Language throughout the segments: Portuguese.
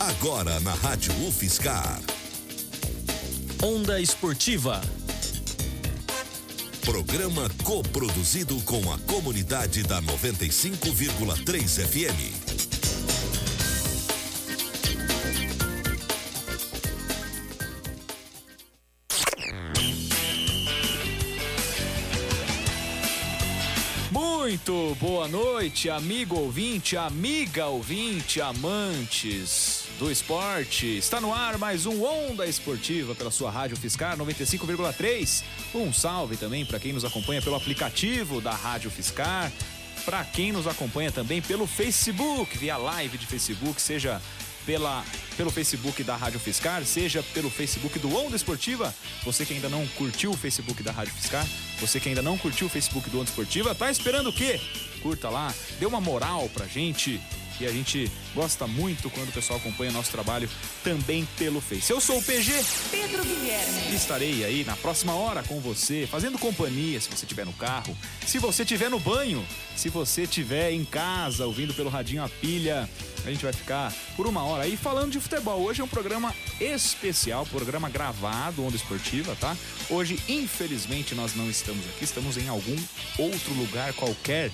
Agora na Rádio UFSCar. Onda Esportiva. Programa coproduzido com a comunidade da 95,3 FM. Muito boa noite, amigo ouvinte, amiga ouvinte, amantes do esporte. Está no ar mais um Onda Esportiva pela sua Rádio UFSCar 95,3. Um salve também para quem nos acompanha pelo aplicativo da Rádio UFSCar, para quem nos acompanha também pelo Facebook, via live de Facebook, seja pelo Facebook da Rádio UFSCar, seja pelo Facebook do Onda Esportiva. Você que ainda não curtiu o Facebook da Rádio UFSCar, você que ainda não curtiu o Facebook do Onda Esportiva, tá esperando o quê? Curta lá, dê uma moral pra gente, e a gente gosta muito quando o pessoal acompanha nosso trabalho também pelo Face. Eu sou o PG Pedro Guilherme e estarei aí na próxima hora com você, fazendo companhia, se você estiver no carro, se você estiver no banho, se você estiver em casa, ouvindo pelo radinho a pilha. A gente vai ficar por uma hora aí falando de futebol. Hoje é um programa especial, programa gravado, Onda Esportiva, tá? Hoje, infelizmente, nós não estamos aqui, estamos em algum outro lugar qualquer.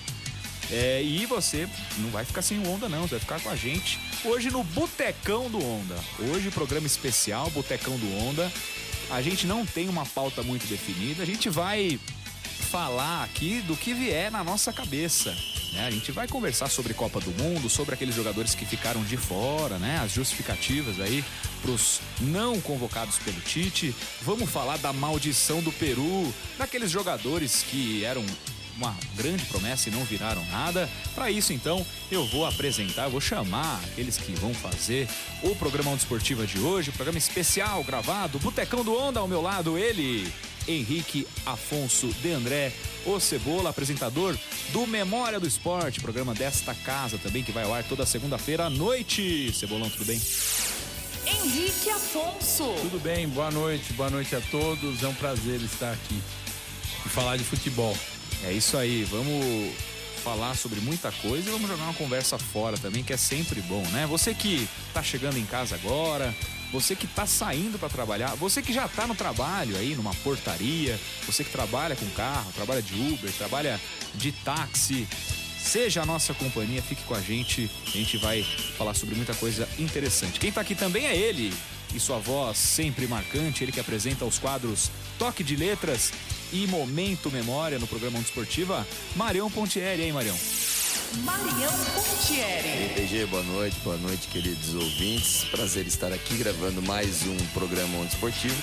E você não vai ficar sem o Onda, não, você vai ficar com a gente hoje no Botecão do Onda. Hoje, programa especial, Botecão do Onda. A gente não tem uma pauta muito definida, a gente vai falar aqui do que vier na nossa cabeça, né? A gente vai conversar sobre Copa do Mundo, sobre aqueles jogadores que ficaram de fora, né? As justificativas aí pros não convocados pelo Tite. Vamos falar da maldição do Peru, daqueles jogadores que eram uma grande promessa e não viraram nada. Para isso, então, eu vou chamar aqueles que vão fazer o programa Onda Esportiva de hoje, o programa especial gravado, Botecão do Onda, ao meu lado, ele, Henrique Afonso de André, o Cebola, apresentador do Memória do Esporte, programa desta casa também, que vai ao ar toda segunda-feira à noite. Cebolão, tudo bem? Henrique Afonso. Tudo bem, boa noite a todos, é um prazer estar aqui e falar de futebol. É isso aí, vamos falar sobre muita coisa e vamos jogar uma conversa fora também, que é sempre bom, né? Você que tá chegando em casa agora, você que tá saindo para trabalhar, você que já tá no trabalho aí, numa portaria, você que trabalha com carro, trabalha de Uber, trabalha de táxi, seja a nossa companhia, fique com a gente vai falar sobre muita coisa interessante. Quem tá aqui também é ele, e sua voz sempre marcante, ele que apresenta os quadros Toque de Letras e Momento Memória no programa Onda Esportiva, Marião Pontieri. E aí, Marião? Marião Pontieri. E aí, PG, boa noite, queridos ouvintes. Prazer estar aqui gravando mais um programa Onda Esportivo.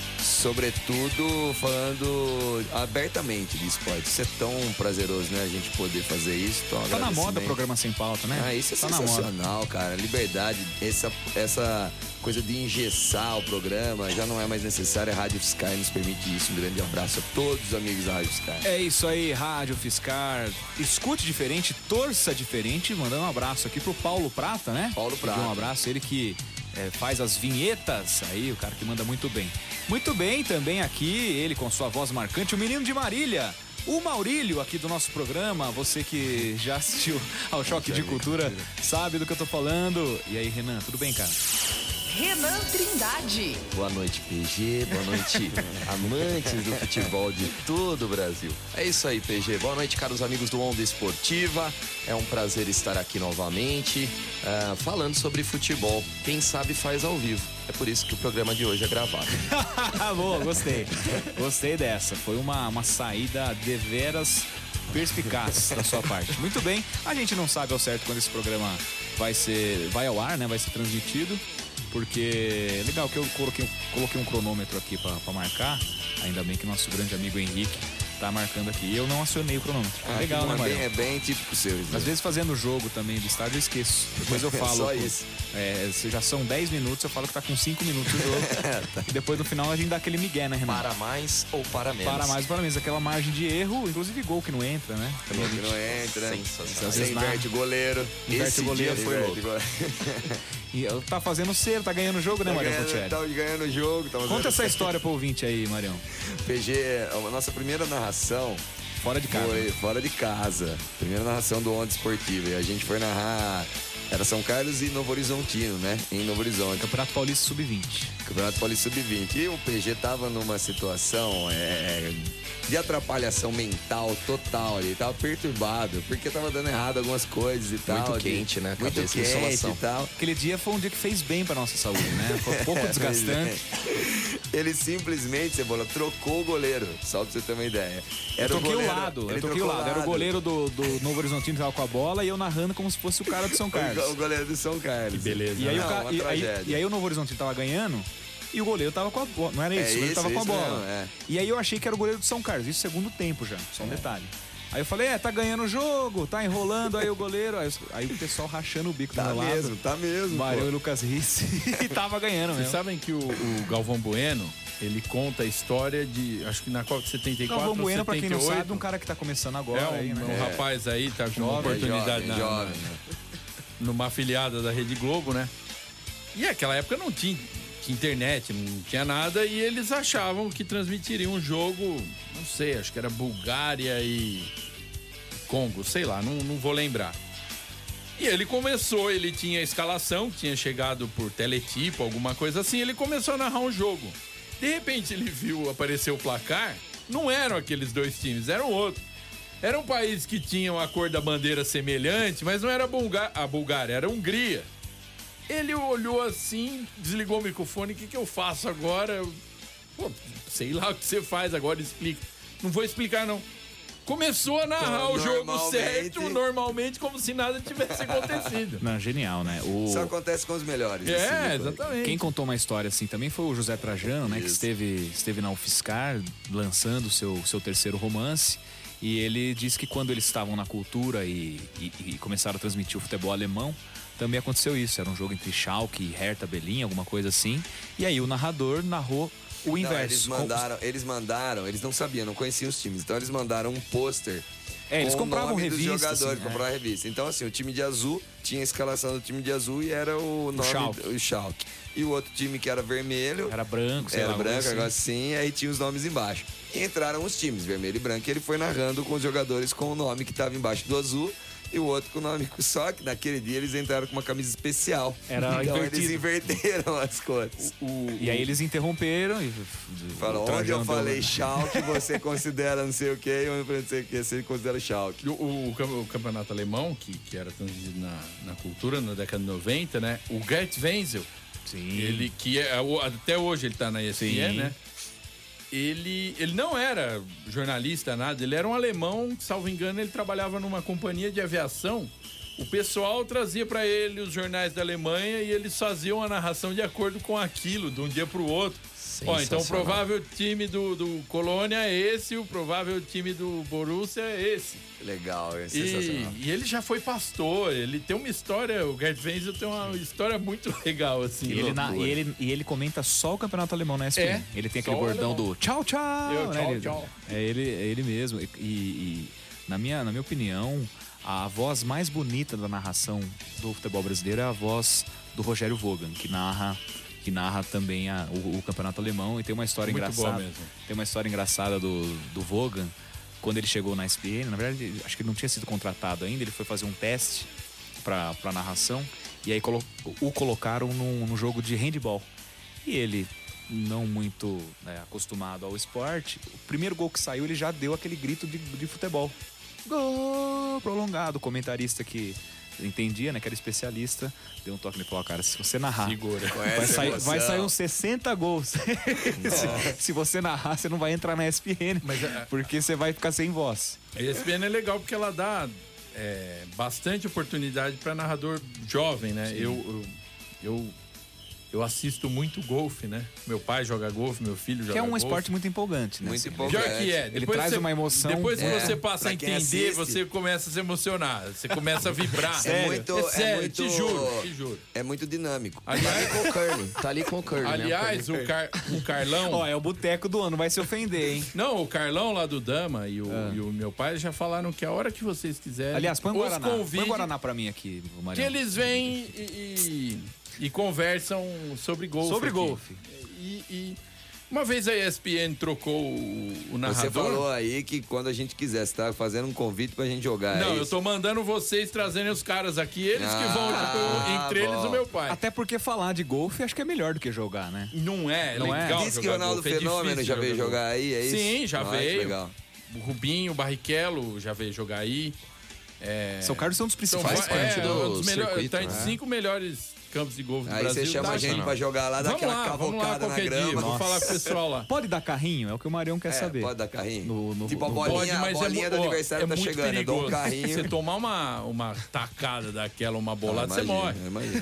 Sobretudo falando abertamente de esporte. Isso é tão prazeroso, né? A gente poder fazer isso. Então, tá na moda programa sem pauta, né? Isso é tá sensacional, cara. Liberdade, essa coisa de engessar o programa já não é mais necessária. A Rádio UFSCar nos permite isso. Um grande abraço a todos os amigos da Rádio UFSCar. É isso aí, Rádio UFSCar. Escute diferente, torça diferente. Mandando um abraço aqui pro Paulo Prata, né? Paulo Prata. Um abraço, ele que faz as vinhetas aí, o cara que manda muito bem. Muito bem também aqui, ele com sua voz marcante, o menino de Marília, o Maurílio aqui do nosso programa. Você que já assistiu ao Choque de Cultura sabe do que eu tô falando. E aí, Renan, tudo bem, cara? Renan Trindade. Boa noite, PG. Boa noite, amantes do futebol de todo o Brasil. É isso aí, PG. Boa noite, caros amigos do Onda Esportiva. É um prazer estar aqui novamente, falando sobre futebol. Quem sabe faz ao vivo. É por isso que o programa de hoje é gravado. Boa, gostei. Gostei dessa. Foi uma saída deveras perspicaz da sua parte. Muito bem. A gente não sabe ao certo quando esse programa vai ao ar, né? Vai ser transmitido. Porque é legal que eu coloquei um cronômetro aqui pra marcar. Ainda bem que nosso grande amigo Henrique tá marcando aqui. Eu não acionei o cronômetro. Legal, né, Marião? É bem típico seu. Né? Às vezes fazendo o jogo também do estádio eu esqueço. Depois eu falo. Só isso. Se já são 10 minutos, eu falo que tá com 5 minutos o jogo. Tá. E depois no final a gente dá aquele migué, né, Renan? Para mais ou para menos? Para mais ou para menos. Aquela margem de erro, inclusive gol que não entra, né? Que não entra. Sensacional. Você inverte o goleiro. Esse dia foi louco. E tá fazendo cera, tá ganhando o jogo, né, Marião Pontieri? Tá ganhando o jogo. Conta essa história pro ouvinte aí, Marião. PG, a nossa primeira narração fora de casa. Foi fora de casa. Primeira narração do Onda Esportiva. E a gente foi narrar Era São Carlos e Novo Horizontino, né? Em Novo Horizonte. Campeonato Paulista Sub-20. Campeonato Paulista Sub-20. E o PG tava numa situação de atrapalhação mental total ali. Tava perturbado, porque tava dando errado algumas coisas e tal. Muito quente, né? Muito Cabeça, quente insolação. e tal. Aquele dia foi um dia que fez bem pra nossa saúde, né? Foi um pouco desgastante. Ele simplesmente, Cebola, trocou o goleiro. Só pra você ter uma ideia. Eu troquei goleiro, o lado. ele Eu troquei o trocou lado. Era o goleiro do Novo Horizontino que tava com a bola e eu narrando como se fosse o cara do São Carlos. O goleiro do São Carlos. Que beleza. E aí, Não, uma tragédia. e aí o Novo Horizontino tava ganhando e o goleiro tava com a bola. Não era isso, o goleiro tava com a bola. Mesmo, E aí eu achei que era o goleiro do São Carlos. Isso segundo tempo já, só um detalhe. Aí eu falei, tá ganhando o jogo, tá enrolando aí o goleiro. Aí o pessoal rachando o bico do Tá meu mesmo, lado. tá mesmo. Marião pô. e Lucas Risse. E tava ganhando Vocês mesmo. sabem que o Galvão Bueno, ele conta a história de, acho que na Copa de 74 Galvão ou Bueno, pra quem não 78. sabe, um cara que tá começando agora aí, né? Um rapaz aí, tá com uma Jovem, oportunidade jovem. numa afiliada da Rede Globo, né? E naquela época não tinha internet, não tinha nada, e eles achavam que transmitiriam um jogo, não sei, acho que era Bulgária e Congo, sei lá, não vou lembrar. E ele começou, ele tinha a escalação, tinha chegado por teletipo, alguma coisa assim, ele começou a narrar um jogo. De repente ele viu aparecer o placar, não eram aqueles dois times, eram outros. Era um país que tinha a cor da bandeira semelhante, mas não era a Bulgária, era a Hungria. Ele olhou assim, desligou o microfone, o que eu faço agora? Pô, sei lá o que você faz agora, explica. Não vou explicar, não. Começou a narrar o jogo certo, normalmente, como se nada tivesse acontecido. Não, genial, né? Isso acontece com os melhores. Exatamente. Quem contou uma história assim também foi o José Trajano, né? Isso. Que esteve na UFSCar lançando o seu terceiro romance. E ele disse que quando eles estavam na cultura e começaram a transmitir o futebol alemão, também aconteceu isso. Era um jogo entre Schalke e Hertha Berlim, alguma coisa assim. E aí o narrador narrou o inverso. Eles não sabiam, não conheciam os times. Então eles mandaram um pôster. Eles com o compravam nome revista, dos jogadores, assim, compravam revista. Então, assim, o time de azul tinha a escalação do time de azul e era o nome o Schalke. E o outro time que era vermelho. Era branco, sei era lá. branco, assim. agora sim, aí tinha os nomes embaixo. E entraram os times, vermelho e branco, e ele foi narrando com os jogadores com o nome que estava embaixo do azul. E o outro com o nome. Só que naquele dia eles entraram com uma camisa especial. Era então invertido. eles inverteram as cores. E aí eles interromperam e Falou, o onde eu Trajano falei deu- Schalke, você considera não sei o quê, e onde eu não sei o quê, você considera Schalke. O campeonato alemão, que era transmitido na cultura na década de 90, né? O Gert Wenzel, Sim. ele que até hoje ele tá na ESPN, Sim. né? Ele não era jornalista, nada. Ele era um alemão, salvo engano, ele trabalhava numa companhia de aviação. O pessoal trazia para ele os jornais da Alemanha e eles faziam a narração de acordo com aquilo, de um dia para o outro. Ó, então o provável time do Colônia é esse, o provável time do Borussia é esse. Legal, é sensacional. E ele já foi pastor, ele tem uma história, o Gert Wenzel tem uma história muito legal, assim. E ele comenta só o campeonato alemão na ESPN. Ele tem aquele só o bordão alemão. do tchau, tchau. Né? Tchau. É ele mesmo. E na minha opinião, a voz mais bonita da narração do futebol brasileiro é a voz do Rogério Wogan, que narra também o campeonato alemão. E tem uma história Muito boa engraçada. mesmo. Tem uma história engraçada do Wogan. Quando ele chegou na ESPN, na verdade, acho que ele não tinha sido contratado ainda, ele foi fazer um teste pra narração, e aí o colocaram num jogo de handball. E ele, não muito acostumado ao esporte, o primeiro gol que saiu, ele já deu aquele grito de futebol. Gol prolongado. O comentarista que entendia, né, que era especialista, deu um toque e falou, cara, se você narrar, Segura. vai sair uns 60 gols. Se você narrar, você não vai entrar na ESPN, porque você vai ficar sem voz. A ESPN é legal porque ela dá bastante oportunidade para narrador jovem, né? Eu assisto muito golfe, né? Meu pai joga golfe, meu filho joga golfe. Que é um esporte muito empolgante, né? Muito assim, empolgante. Pior que é. Ele traz uma emoção. Depois que você passa a Pra quem entender, assiste. você começa a se emocionar. Você começa a vibrar. Sério? É sério, te juro. É muito dinâmico. Aliás, Com o Curly. Tá ali com o Curly, aliás né? o Carlão... Ó, é o boteco do ano, vai se ofender, hein? Não, o Carlão lá do Dama e o meu pai já falaram que a hora que vocês quiserem... Aliás, põe um os Guaraná. Põe convide um Guaraná pra mim aqui, que Marião. eles vêm e conversam sobre golfe. Sobre aqui. golfe. E Uma vez a ESPN trocou o narrador. Você falou aí que quando a gente quiser, você tá fazendo um convite pra gente jogar. Não, é eu tô mandando vocês trazerem os caras aqui, eles que vão, entre eles o meu pai. Até porque falar de golfe acho que é melhor do que jogar, né? Não é Não é? legal. Diz que o Ronaldo golfe, Fenômeno difícil já veio jogar aí, é isso? Sim, já veio. Legal. O Rubinho, o Barrichello já veio jogar aí. São Carlos é um dos principais. faz parte do um dos melhores, circuito, tá entre né? 5 melhores campos de golfe do Aí Brasil. você chama a gente pra jogar lá, dá Vamos aquela lá cavocada na qualquer grama. dia, vou falar com o pessoal lá. Pode dar carrinho? É o que o Marião quer saber. Pode dar carrinho? No- tipo, a no- bolinha, Pode, mas a bolinha do aniversário tá muito chegando. Eu dou um perigoso. carrinho. Você tomar uma tacada daquela, uma bolada, você morre. Imagina.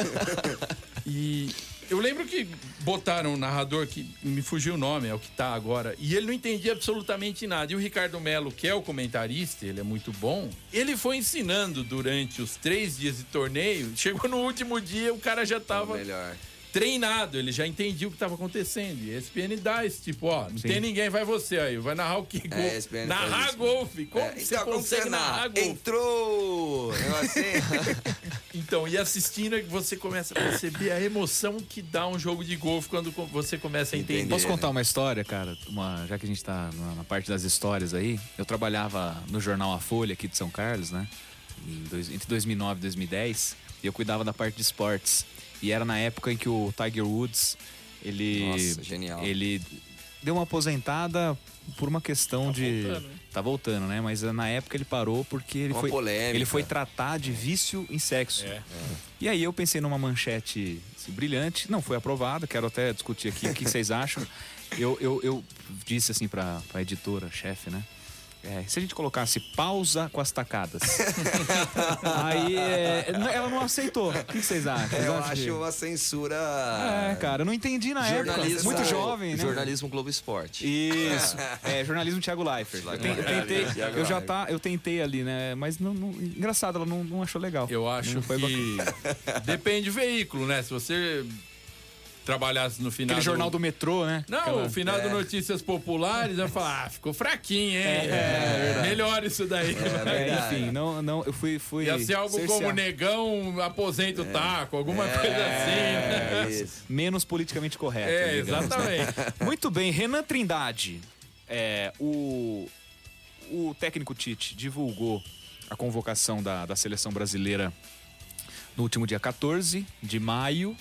E eu lembro que botaram um narrador que me fugiu o nome, é o que tá agora, e ele não entendia absolutamente nada. E o Ricardo Melo, que é o comentarista, ele é muito bom, ele foi ensinando durante os 3 dias de torneio. Chegou no último dia, o cara já tava Melhor. treinado, ele já entendia o que estava acontecendo. E a ESPN dá esse tipo, ó, não tem ninguém, vai você aí, vai narrar o que? a ESPN Narrar faz isso. golfe, como você Então, como consegue você narrar narra? golfe? Entrou! Eu assim. Então, e assistindo é que você começa a perceber a emoção que dá um jogo de golfe quando você começa a entender. Posso contar uma história, cara? Já que a gente tá na parte das histórias aí. Eu trabalhava no jornal A Folha aqui de São Carlos, né? Entre 2009 e 2010. E eu cuidava da parte de esportes. E era na época em que o Tiger Woods, Nossa, genial. ele deu uma aposentada por uma questão de... voltando, né? Tá voltando, né? Mas na época ele parou porque Uma polêmica. ele foi tratar de vício em sexo. E aí eu pensei numa manchete assim, brilhante. Não foi aprovada, quero até discutir aqui o que vocês acham. Eu disse assim pra editora, chefe, né? Se a gente colocasse pausa com as tacadas. Aí ela não aceitou. O que vocês acham? Vocês Eu acham que- acho uma censura. cara, eu não entendi na época. Muito jovem, né? Jornalismo Globo Esporte. Isso. Jornalismo Thiago Leifert. Eu tentei ali, né? Mas engraçado, ela não achou legal. Eu acho Não foi que depende do veículo, né? Se você trabalhasse no final Aquele jornal do metrô, né? Não, o final do Notícias Populares, vai falar, ficou fraquinho, hein? Melhor isso daí. Enfim, não, eu fui Ia ser algo cercear. como Negão aposenta o taco, alguma coisa assim, né? Isso. Menos politicamente correto. digamos. Exatamente. Muito bem, Renan Trindade. O técnico Tite divulgou a convocação da seleção brasileira no último dia 14 de maio.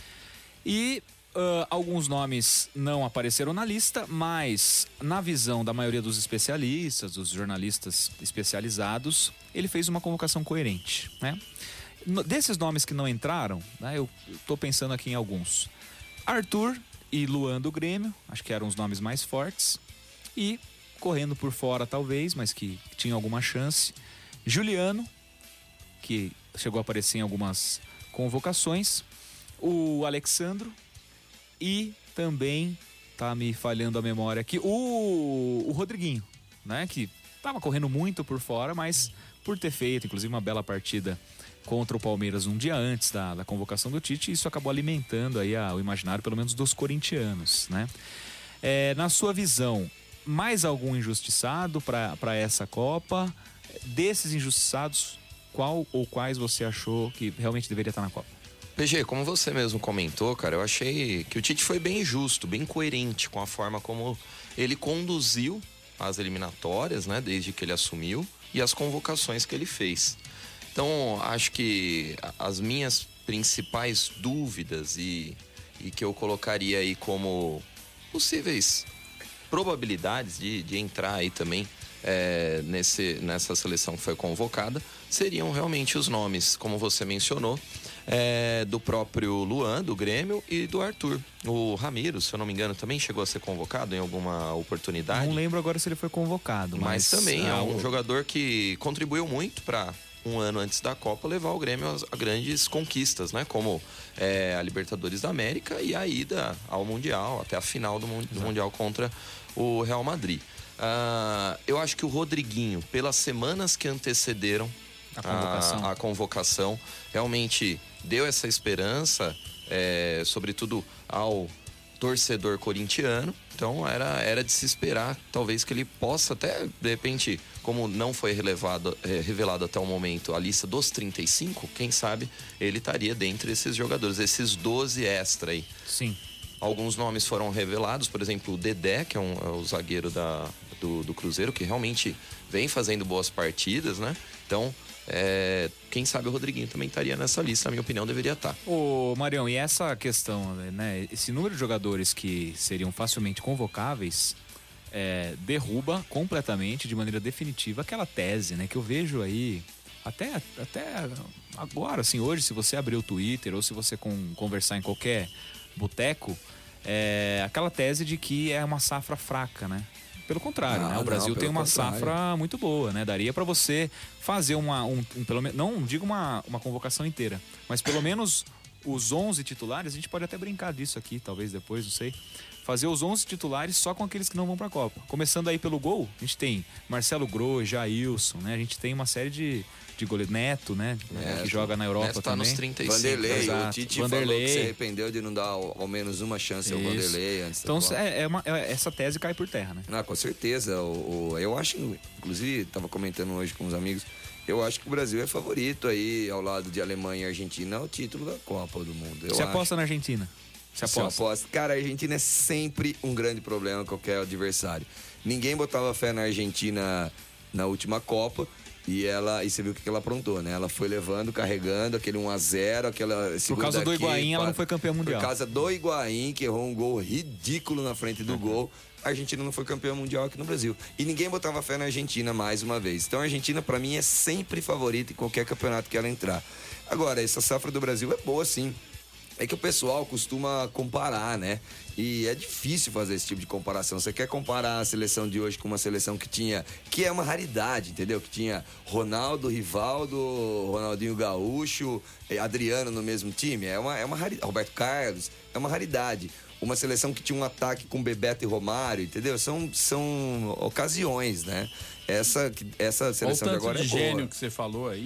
E alguns nomes não apareceram na lista, mas na visão da maioria dos especialistas, dos jornalistas especializados, ele fez uma convocação coerente, né? Desses nomes que não entraram, né, eu tô pensando aqui em alguns. Arthur e Luan do Grêmio, acho que eram os nomes mais fortes. E correndo por fora talvez, mas que tinha alguma chance. Juliano, que chegou a aparecer em algumas convocações. O Alexandro e também, tá me falhando a memória aqui, o Rodriguinho, né? Que tava correndo muito por fora, mas por ter feito, inclusive, uma bela partida contra o Palmeiras um dia antes da convocação do Tite, isso acabou alimentando aí o imaginário, pelo menos dos corintianos, né? Na sua visão, mais algum injustiçado para essa Copa? Desses injustiçados, qual ou quais você achou que realmente deveria estar na Copa? PG, como você mesmo comentou, cara, eu achei que o Tite foi bem justo, bem coerente com a forma como ele conduziu as eliminatórias, né, desde que ele assumiu, e as convocações que ele fez. Então, acho que as minhas principais dúvidas e que eu colocaria aí como possíveis probabilidades de entrar aí também nessa seleção que foi convocada, seriam realmente os nomes, como você mencionou, do próprio Luan, do Grêmio, e do Arthur. O Ramiro, se eu não me engano, também chegou a ser convocado em alguma oportunidade. Não lembro agora se ele foi convocado, Mas também é um jogador que contribuiu muito para um ano antes da Copa levar o Grêmio a grandes conquistas, né? Como a Libertadores da América e a ida ao Mundial, até a final do Mundial contra o Real Madrid. Eu acho que o Rodriguinho, pelas semanas que antecederam a convocação, realmente deu essa esperança, sobretudo ao torcedor corintiano. Então era de se esperar, talvez, que ele possa até, de repente, como não foi revelado até o momento a lista dos 35, quem sabe ele estaria dentre esses jogadores, esses 12 extra aí. Sim. Alguns nomes foram revelados, por exemplo, o Dedé, que é o zagueiro do Cruzeiro, que realmente vem fazendo boas partidas, né? Então, quem sabe o Rodriguinho também estaria nessa lista, na minha opinião, deveria estar. Ô, Marião, e essa questão, né? Esse número de jogadores que seriam facilmente convocáveis derruba completamente, de maneira definitiva, aquela tese, né? Que eu vejo aí, até agora, assim, hoje, se você abrir o Twitter ou se você conversar em qualquer boteco, aquela tese de que é uma safra fraca, né? Pelo contrário, né? O Brasil tem uma safra muito boa, né? Daria para você fazer pelo menos, não digo uma convocação inteira, mas pelo menos os 11 titulares, a gente pode até brincar disso aqui, talvez depois, não sei. Fazer os 11 titulares só com aqueles que não vão para a Copa. Começando aí pelo gol, a gente tem Marcelo Grohe, Jailson, né? A gente tem uma série de goleiro Neto, né? Que joga na Europa Neto tá também. Nos 35. Vanderlei, Exato. o Tite Vanderlei. falou que se arrependeu de não dar ao menos uma chance ao Vanderlei antes. Então essa tese cai por terra, né? Com certeza. Eu acho, inclusive, estava comentando hoje com os amigos, eu acho que o Brasil é favorito aí, ao lado de Alemanha e Argentina, ao título da Copa do Mundo. Você aposta na Argentina? Você aposta? Cara, a Argentina é sempre um grande problema com qualquer adversário. Ninguém botava fé na Argentina na última Copa. E você viu o que ela aprontou, né? Ela foi levando, carregando aquele 1-0, aquela por causa do Higuaín, ela não foi campeã mundial. Por causa do Higuaín, que errou um gol ridículo na frente do gol, a Argentina não foi campeã mundial aqui no Brasil. E ninguém botava fé na Argentina mais uma vez. Então a Argentina, pra mim, é sempre favorita em qualquer campeonato que ela entrar. Agora, essa safra do Brasil é boa, sim. É que o pessoal costuma comparar, né? E é difícil fazer esse tipo de comparação. Você quer comparar a seleção de hoje com uma seleção que é uma raridade, entendeu? Que tinha Ronaldo, Rivaldo, Ronaldinho Gaúcho, Adriano no mesmo time. É uma raridade. Roberto Carlos, é uma raridade. Uma seleção que tinha um ataque com Bebeto e Romário, entendeu? São ocasiões, né? Essa seleção de agora é boa. O tanto de gênio que você falou aí.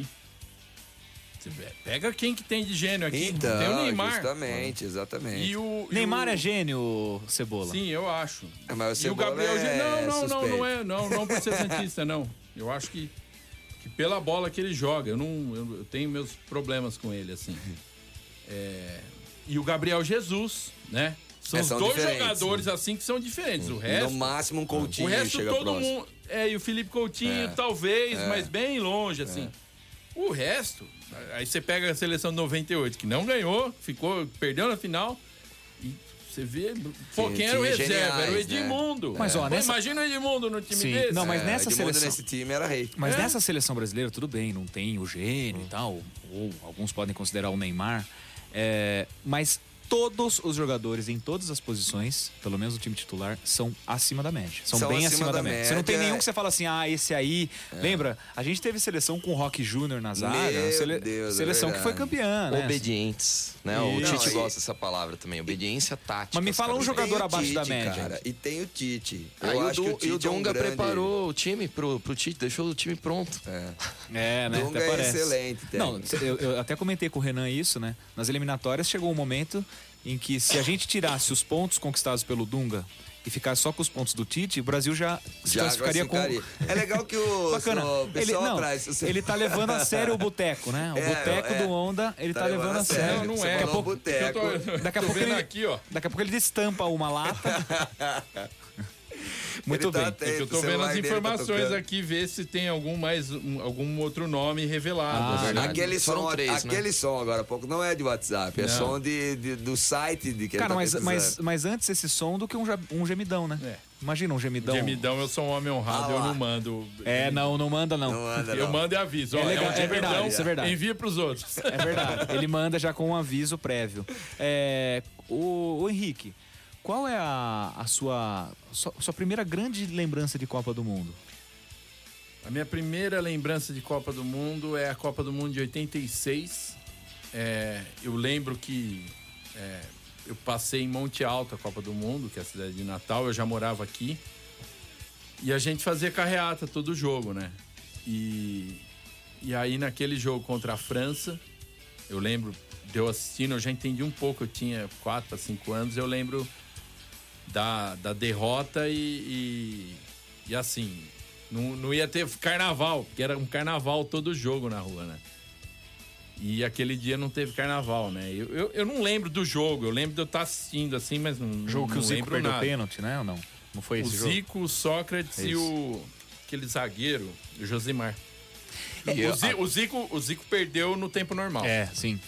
Pega quem que tem de gênio aqui. Então, tem o Neymar. Justamente, exatamente. Neymar é gênio, Cebola? Sim, eu acho. Mas o e o Gabriel suspeito. não por ser santista, não. Eu acho que pela bola que ele joga, eu tenho meus problemas com ele, assim. E o Gabriel Jesus, né? São os dois jogadores assim que são diferentes. O resto, no máximo um Coutinho o resto chega todo próximo. mundo. E o Felipe Coutinho, talvez, mas bem longe, assim. O resto, aí você pega a seleção de 98, que não ganhou, perdeu na final. E você vê, quem era o reserva? Era o Edmundo. Né? Mas, imagina o Edmundo no time desse. Não, mas nessa seleção. Nesse time era rei. Mas nessa seleção brasileira, tudo bem, não tem o gênio e tal, ou alguns podem considerar o Neymar. Mas todos os jogadores em todas as posições, pelo menos no time titular, são acima da média. São bem acima da média. Você não tem nenhum que você fala assim, esse aí... Lembra? A gente teve seleção com o Roque Júnior na zaga. Seleção que foi campeã, né? Obedientes, né? O Tite gosta dessa palavra também. Obediência tática. Mas me fala um jogador abaixo da média. Cara, e tem o Tite. E o Dunga preparou o time pro Tite, deixou o time pronto. Né? Dunga até parece. Excelente. Não, eu até comentei com o Renan isso, né? Nas eliminatórias chegou um momento em que se a gente tirasse os pontos conquistados pelo Dunga e ficasse só com os pontos do Tite, o Brasil já se classificaria com... É legal que o pessoal traz... Ele tá levando a sério o boteco, né? O boteco do Onda, ele tá levando a sério. Não é. Daqui a pouco, daqui a pouco ele aqui, ó. Daqui a pouco ele destampa uma lata. Muito bem. Eu tô vendo as informações aqui, ver se tem algum outro nome revelado. Aquele som agora há pouco não é de WhatsApp, é som do site de que cara, mas antes esse som do que um gemidão, né? Imagina um gemidão. Gemidão, eu sou um homem honrado, eu não mando. Não manda não. Eu mando e aviso. É verdade, isso é verdade. Envia pros outros. É verdade. Ele manda já com um aviso prévio. O Henrique, qual é a sua primeira grande lembrança de Copa do Mundo? A minha primeira lembrança de Copa do Mundo é a Copa do Mundo de 86. Eu lembro que eu passei em Monte Alto a Copa do Mundo, que é a cidade de Natal. Eu já morava aqui. E a gente fazia carreata todo jogo, né? E aí naquele jogo contra a França, eu lembro de eu assistindo, eu já entendi um pouco, eu tinha 4 a 5 anos, eu lembro da derrota e assim, não ia ter carnaval, porque era um carnaval todo jogo na rua, né? E aquele dia não teve carnaval, né? Eu não lembro do jogo, eu lembro de eu estar assistindo assim, mas não Jogo que não o Zico lembro perdeu nada. pênalti, né? Ou não? Não foi esse O jogo? Zico, o Sócrates e aquele zagueiro, o Josimar. O Zico perdeu no tempo normal. É, sim.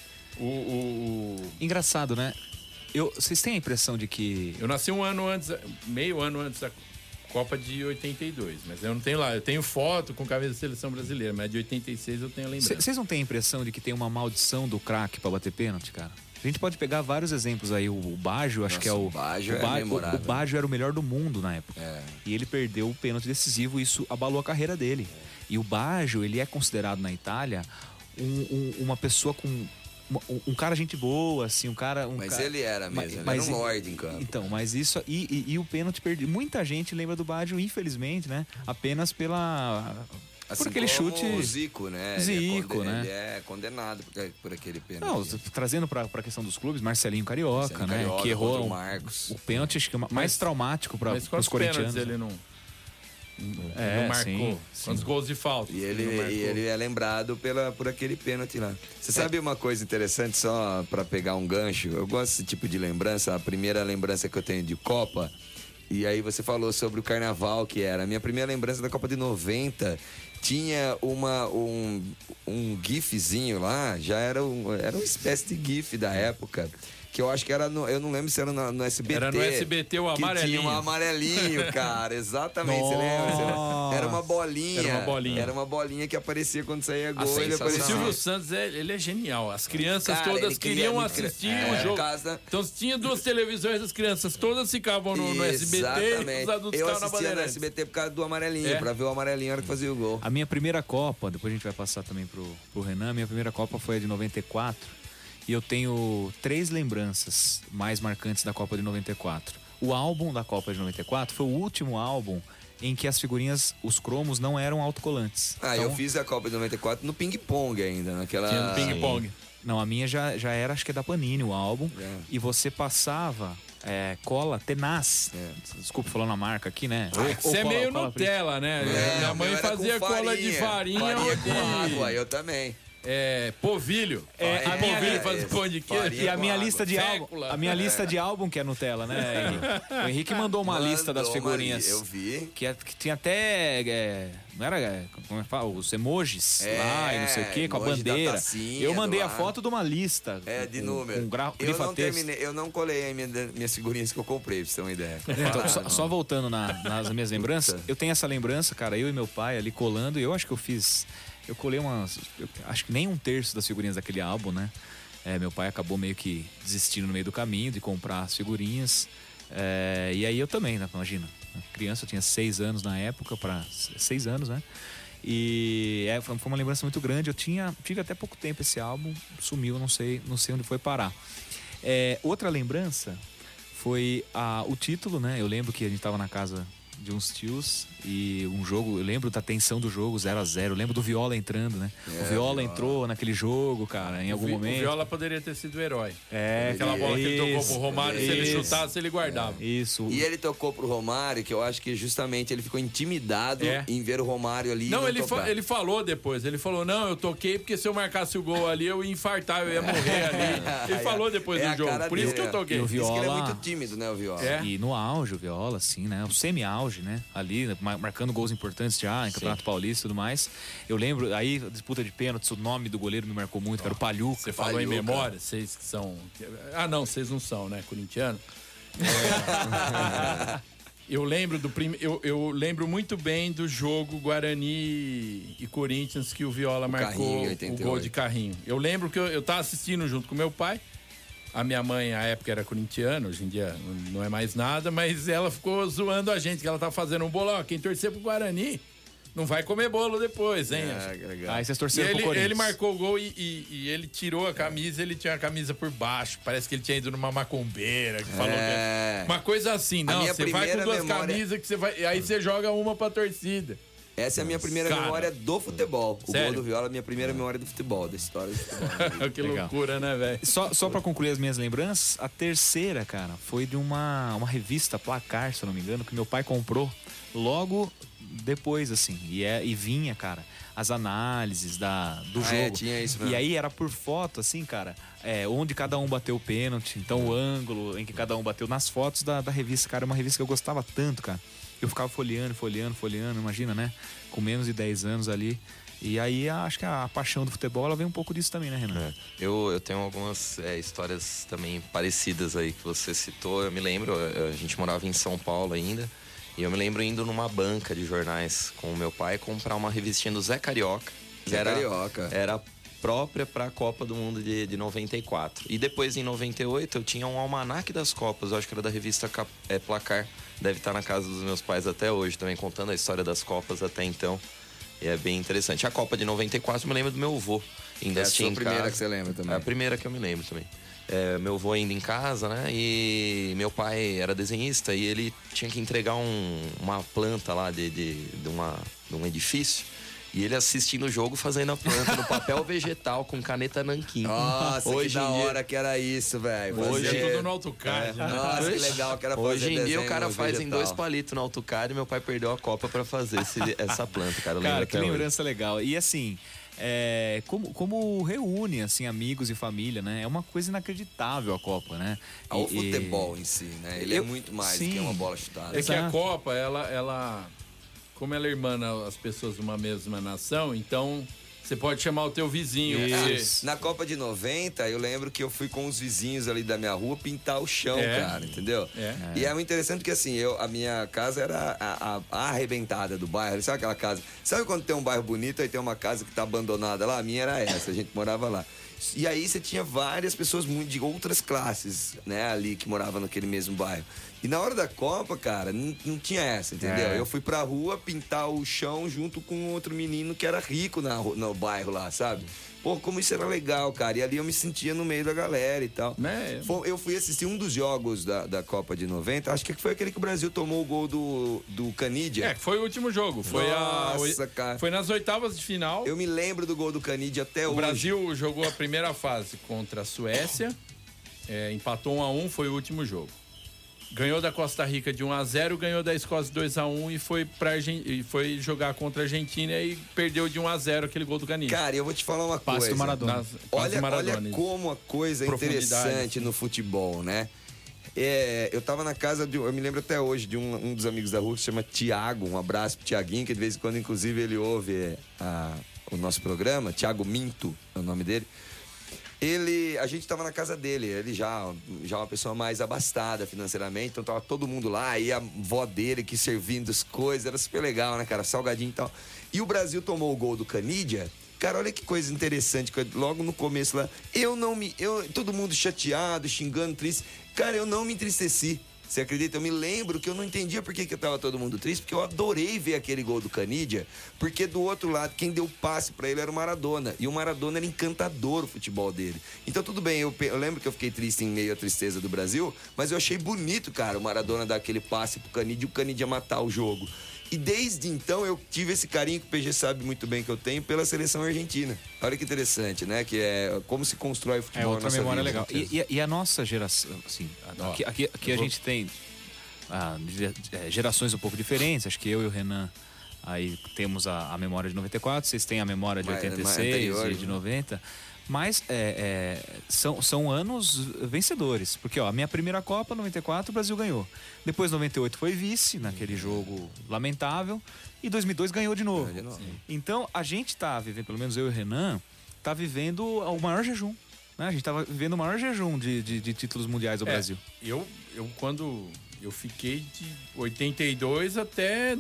Engraçado, né? Vocês têm a impressão de que... Eu nasci meio ano antes da Copa de 82, mas eu não tenho lá. Eu tenho foto com camisa da seleção brasileira, mas de 86 eu tenho a lembrança. Vocês não têm a impressão de que tem uma maldição do craque pra bater pênalti, cara? A gente pode pegar vários exemplos aí. O Baggio, acho que é o... O Baggio é memorável. O Baggio era o melhor do mundo na época. É. E ele perdeu o pênalti decisivo e isso abalou a carreira dele. E o Baggio, ele é considerado na Itália uma pessoa com... Um cara gente boa, assim, Mas ele era mesmo, ele era um lorde em campo. Então, mas isso... E o pênalti perdido. Muita gente lembra do Baggio, infelizmente, né? Apenas Assim por aquele como chute... o Zico, né? Zico, né? Ele é condenado por aquele pênalti. Não, trazendo pra questão dos clubes, Marcelinho Carioca, né? Que errou o Marcos. o pênalti, acho que é mais traumático para os corintianos. Ele não marcou. Sim. Quantos gols de falta? E ele é lembrado por aquele pênalti lá. Você sabe uma coisa interessante, só pra pegar um gancho? Eu gosto desse tipo de lembrança. A primeira lembrança que eu tenho de Copa, e aí você falou sobre o carnaval, que era. A minha primeira lembrança da Copa de 90 tinha um gifzinho lá, já era uma espécie de gif da época. Que eu acho que era eu não lembro se era no SBT. Era no SBT o amarelinho. Que tinha um amarelinho, cara. Exatamente. Você lembra? Era uma bolinha. Era uma bolinha que aparecia quando saía gol. O Silvio Santos, ele é genial. As crianças todas queriam assistir o jogo. Então, se tinha 2 televisões, as crianças todas ficavam no SBT e os adultos ficavam na Bandeirantes. Eu assistia no SBT por causa do amarelinho, pra ver o amarelinho na hora que fazia o gol. A minha primeira Copa, depois a gente vai passar também pro Renan, minha primeira Copa foi a de 94. E eu tenho 3 lembranças mais marcantes da Copa de 94. O álbum da Copa de 94 foi o último álbum em que as figurinhas, os cromos, não eram autocolantes. Então, eu fiz a Copa de 94 no ping-pong ainda, naquela... Tinha no ping-pong. Não, a minha já era, acho que é da Panini, o álbum. E você passava cola tenaz. Desculpa falando a marca aqui, né? Você é meio Nutella, né? Minha mãe fazia cola de farinha com água, eu também. Polvilho. Polvilho faz pão de queijo. E a minha lista de álbum. A minha lista de álbum que é Nutella, né, Henrique? O Henrique mandou uma lista das figurinhas. Eu vi. Que tinha até. Não era. Como é que fala? Os emojis lá e não sei o quê, com a bandeira. Eu mandei a foto de uma lista. De número. Eu não colei minhas figurinhas que eu comprei, pra você ter uma ideia. Então, só voltando nas minhas lembranças, eu tenho essa lembrança, cara, eu e meu pai ali colando, e eu acho que eu colei acho que nem 1/3 das figurinhas daquele álbum, né? Meu pai acabou meio que desistindo no meio do caminho de comprar as figurinhas. E aí eu também, né? Imagina, criança, eu tinha 6 anos na época, 6 anos, né? E foi uma lembrança muito grande. Eu tive até pouco tempo esse álbum, sumiu, não sei onde foi parar. Outra lembrança foi o título, né? Eu lembro que a gente tava na casa de uns tios e um jogo, eu lembro da tensão do jogo, 0-0, eu lembro do Viola entrando, né? O Viola entrou naquele jogo, cara, em algum momento. O Viola poderia ter sido o herói. Aquela bola que ele tocou pro Romário, se ele chutasse, ele guardava. Isso. E ele tocou pro Romário, que eu acho que justamente ele ficou intimidado em ver o Romário ali. Não, ele falou depois, não, eu toquei porque se eu marcasse o gol ali, eu ia infartar, eu ia morrer ali. Ele falou depois do jogo, por isso que eu toquei. E o Viola, diz que ele é muito tímido, né, o Viola? E no auge, o Viola, assim, né? O semi-auge, né? Ali, marcando gols importantes já em Campeonato Paulista e tudo mais. Eu lembro, aí, a disputa de pênaltis, o nome do goleiro me marcou muito, que era o Palhuca. Você falou em memória, vocês que são... não, vocês não são, né? Corintiano. Eu lembro eu lembro muito bem do jogo Guarani e Corinthians que o Viola marcou o gol de carrinho. Eu lembro que eu tava assistindo junto com meu pai. A minha mãe, à época, era corintiana, hoje em dia não é mais nada, mas ela ficou zoando a gente, que ela tava fazendo um bolo. Quem torcer pro Guarani não vai comer bolo depois, hein? Aí vocês torceram pro Corinthians. Ele marcou o gol e ele tirou a camisa, ele tinha a camisa por baixo. Parece que ele tinha ido numa macumbeira, que falou uma coisa assim. Não, você vai com 2 camisas que você vai. Aí você joga uma pra torcida. Essa é a minha primeira Cara. memória do futebol. O Sério? gol do Viola é a minha primeira memória do futebol, da história do futebol. Que Legal. loucura, né, velho? Só pra concluir as minhas lembranças, a terceira, cara, foi de uma revista Placar, se eu não me engano, que meu pai comprou logo depois, assim. E vinha, cara, as análises do jogo. É, tinha isso mesmo. E aí era por foto, assim, cara, onde cada um bateu o pênalti, então o ângulo em que cada um bateu nas fotos da revista, cara, uma revista que eu gostava tanto, cara. Eu ficava folheando, imagina, né? Com menos de 10 anos ali. E aí acho que a paixão do futebol, ela vem um pouco disso também, né, Renan? Eu tenho algumas histórias também parecidas aí que você citou. Eu me lembro, a gente morava em São Paulo ainda. E eu me lembro indo numa banca de jornais com o meu pai comprar uma revistinha do Zé Carioca. Que Zé Carioca. Era própria para a Copa do Mundo de 94. E depois, em 98, eu tinha um almanaque das Copas. Eu acho que era da revista Placar. Deve estar na casa dos meus pais até hoje, também contando a história das Copas até então. E é bem interessante. A Copa de 94 eu me lembro do meu avô. Ainda Essa é a primeira que você lembra também. É a primeira que eu me lembro também. Meu avô ainda em casa, né? E meu pai era desenhista e ele tinha que entregar uma planta lá de um edifício. E ele assistindo o jogo, fazendo a planta no papel vegetal com caneta nanquim. Nossa, Hoje que da em dia- hora que era isso, velho. Hoje É Fazer- tudo no AutoCAD, né? Nossa, que legal que era fazer Hoje em dia desenho o cara no faz em vegetal. 2 palitos no AutoCAD e meu pai perdeu a Copa pra fazer essa planta, cara. Eu lembro Cara, que até hoje. lembrança legal. E assim, como reúne assim, amigos e família, né? É uma coisa inacreditável a Copa, né? O futebol em si, né? Ele é muito mais sim. que uma bola chutada. É que a Exato. Copa, ela como ela irmana as pessoas de uma mesma nação, então você pode chamar o teu vizinho. Isso. Na Copa de 90, eu lembro que eu fui com os vizinhos ali da minha rua pintar o chão, É. cara, entendeu? É. E é muito interessante que assim, a minha casa era a arrebentada do bairro. Sabe aquela casa? Sabe quando tem um bairro bonito e tem uma casa que tá abandonada lá? A minha era essa, a gente morava lá. E aí você tinha várias pessoas muito de outras classes, né, ali que moravam naquele mesmo bairro. E na hora da Copa, cara, não tinha essa, entendeu? Eu fui pra rua pintar o chão junto com outro menino que era rico no bairro lá, sabe? Pô, como isso era legal, cara. E ali eu me sentia no meio da galera e tal. Né? Eu fui assistir um dos jogos da Copa de 90, acho que foi aquele que o Brasil tomou o gol do Canidia. Foi o último jogo. Nossa, cara. Foi nas oitavas de final. Eu me lembro do gol do Canidia até O hoje. Brasil jogou a primeira fase contra a Suécia, empatou 1-1, foi o último jogo. Ganhou da Costa Rica de 1-0, ganhou da Escócia 2-1 e foi jogar contra a Argentina e perdeu de 1-0 aquele gol do Canidia. Cara, eu vou te falar uma Passe coisa. do Maradona. Passe Olha, do Maradona, olha isso. como a coisa é Profundidade, interessante assim. no futebol, né? Eu tava na casa eu me lembro até hoje de um dos amigos da rua que se chama Tiago, um abraço pro Tiaguinho, que de vez em quando, inclusive, ele ouve o nosso programa, Tiago Minto é o nome dele. A gente tava na casa dele, ele já uma pessoa mais abastada financeiramente, então tava todo mundo lá, e a avó dele que servindo as coisas, era super legal, né, cara, salgadinho e tal. E o Brasil tomou o gol do Canidia. Cara, olha que coisa interessante, logo no começo lá, todo mundo chateado, xingando, triste. Cara, eu não me entristeci. Você acredita? Eu me lembro que eu não entendia por que tava todo mundo triste, porque eu adorei ver aquele gol do Canidia, porque do outro lado, quem deu passe pra ele era o Maradona. E o Maradona era encantador o futebol dele. Então tudo bem, eu lembro que eu fiquei triste em meio à tristeza do Brasil, mas eu achei bonito, cara, o Maradona dar aquele passe pro Canidia e o Canidia matar o jogo. E desde então eu tive esse carinho que o PG sabe muito bem que eu tenho pela seleção argentina. Olha que interessante, né? Que é como se constrói o futebol outra na nossa memória vida. legal. E a nossa geração, assim, aqui a gente tem gerações um pouco diferentes. Acho que eu e o Renan aí temos a memória de 94, vocês têm a memória de 86 anterior, e de 90. Mas são anos vencedores. Porque a minha primeira Copa, 94, o Brasil ganhou. Depois, 98, foi vice, naquele jogo lamentável. E 2002 ganhou de novo. Então, a gente tá vivendo, pelo menos eu e o Renan, tá vivendo o maior jejum. Né? A gente tava vivendo o maior jejum de títulos mundiais do Brasil. Quando eu fiquei de 82 até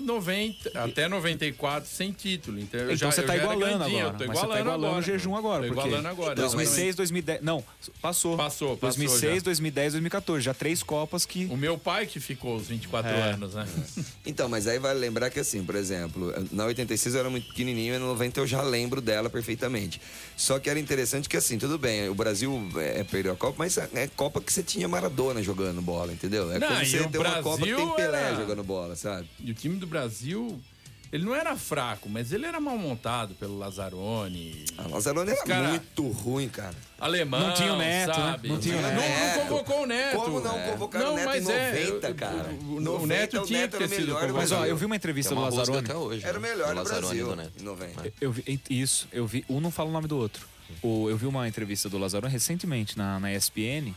94 sem título. Então Você tá igualando agora. Tô Mas você tá igualando o jejum agora. Tô porque igualando agora. 2006, 2010... Não, passou. Passou 2006, já. 2010, 2014. Já 3 Copas que... O meu pai que ficou os 24 anos, né? Então, mas aí vale lembrar que assim, por exemplo, na 86 eu era muito pequenininho e na 90 eu já lembro dela perfeitamente. Só que era interessante que assim, tudo bem, o Brasil perdeu a Copa, mas é Copa que você tinha Maradona jogando bola, entendeu? É Não, como e você o ter uma Copa que tem Brasil Pelé era- jogando bola, sabe? E o time do Brasil Ele não era fraco, mas ele era mal montado pelo Lazzaroni. O Lazzaroni era cara- muito ruim, cara. Alemão, Não tinha o Neto, sabe? né? Não tinha o Neto. Não convocou o Neto. Como não convocaram o Neto em 90, cara? O Neto tinha que ter sido melhor do convocado. Mas ó, Brasil. eu vi uma entrevista Tem do uma música Lazzaroni. até hoje. Era o melhor do Lazzaroni Brasil do Neto. em 90. Eu vi, um não fala o nome do outro. Eu vi uma entrevista do Lazzaroni recentemente na ESPN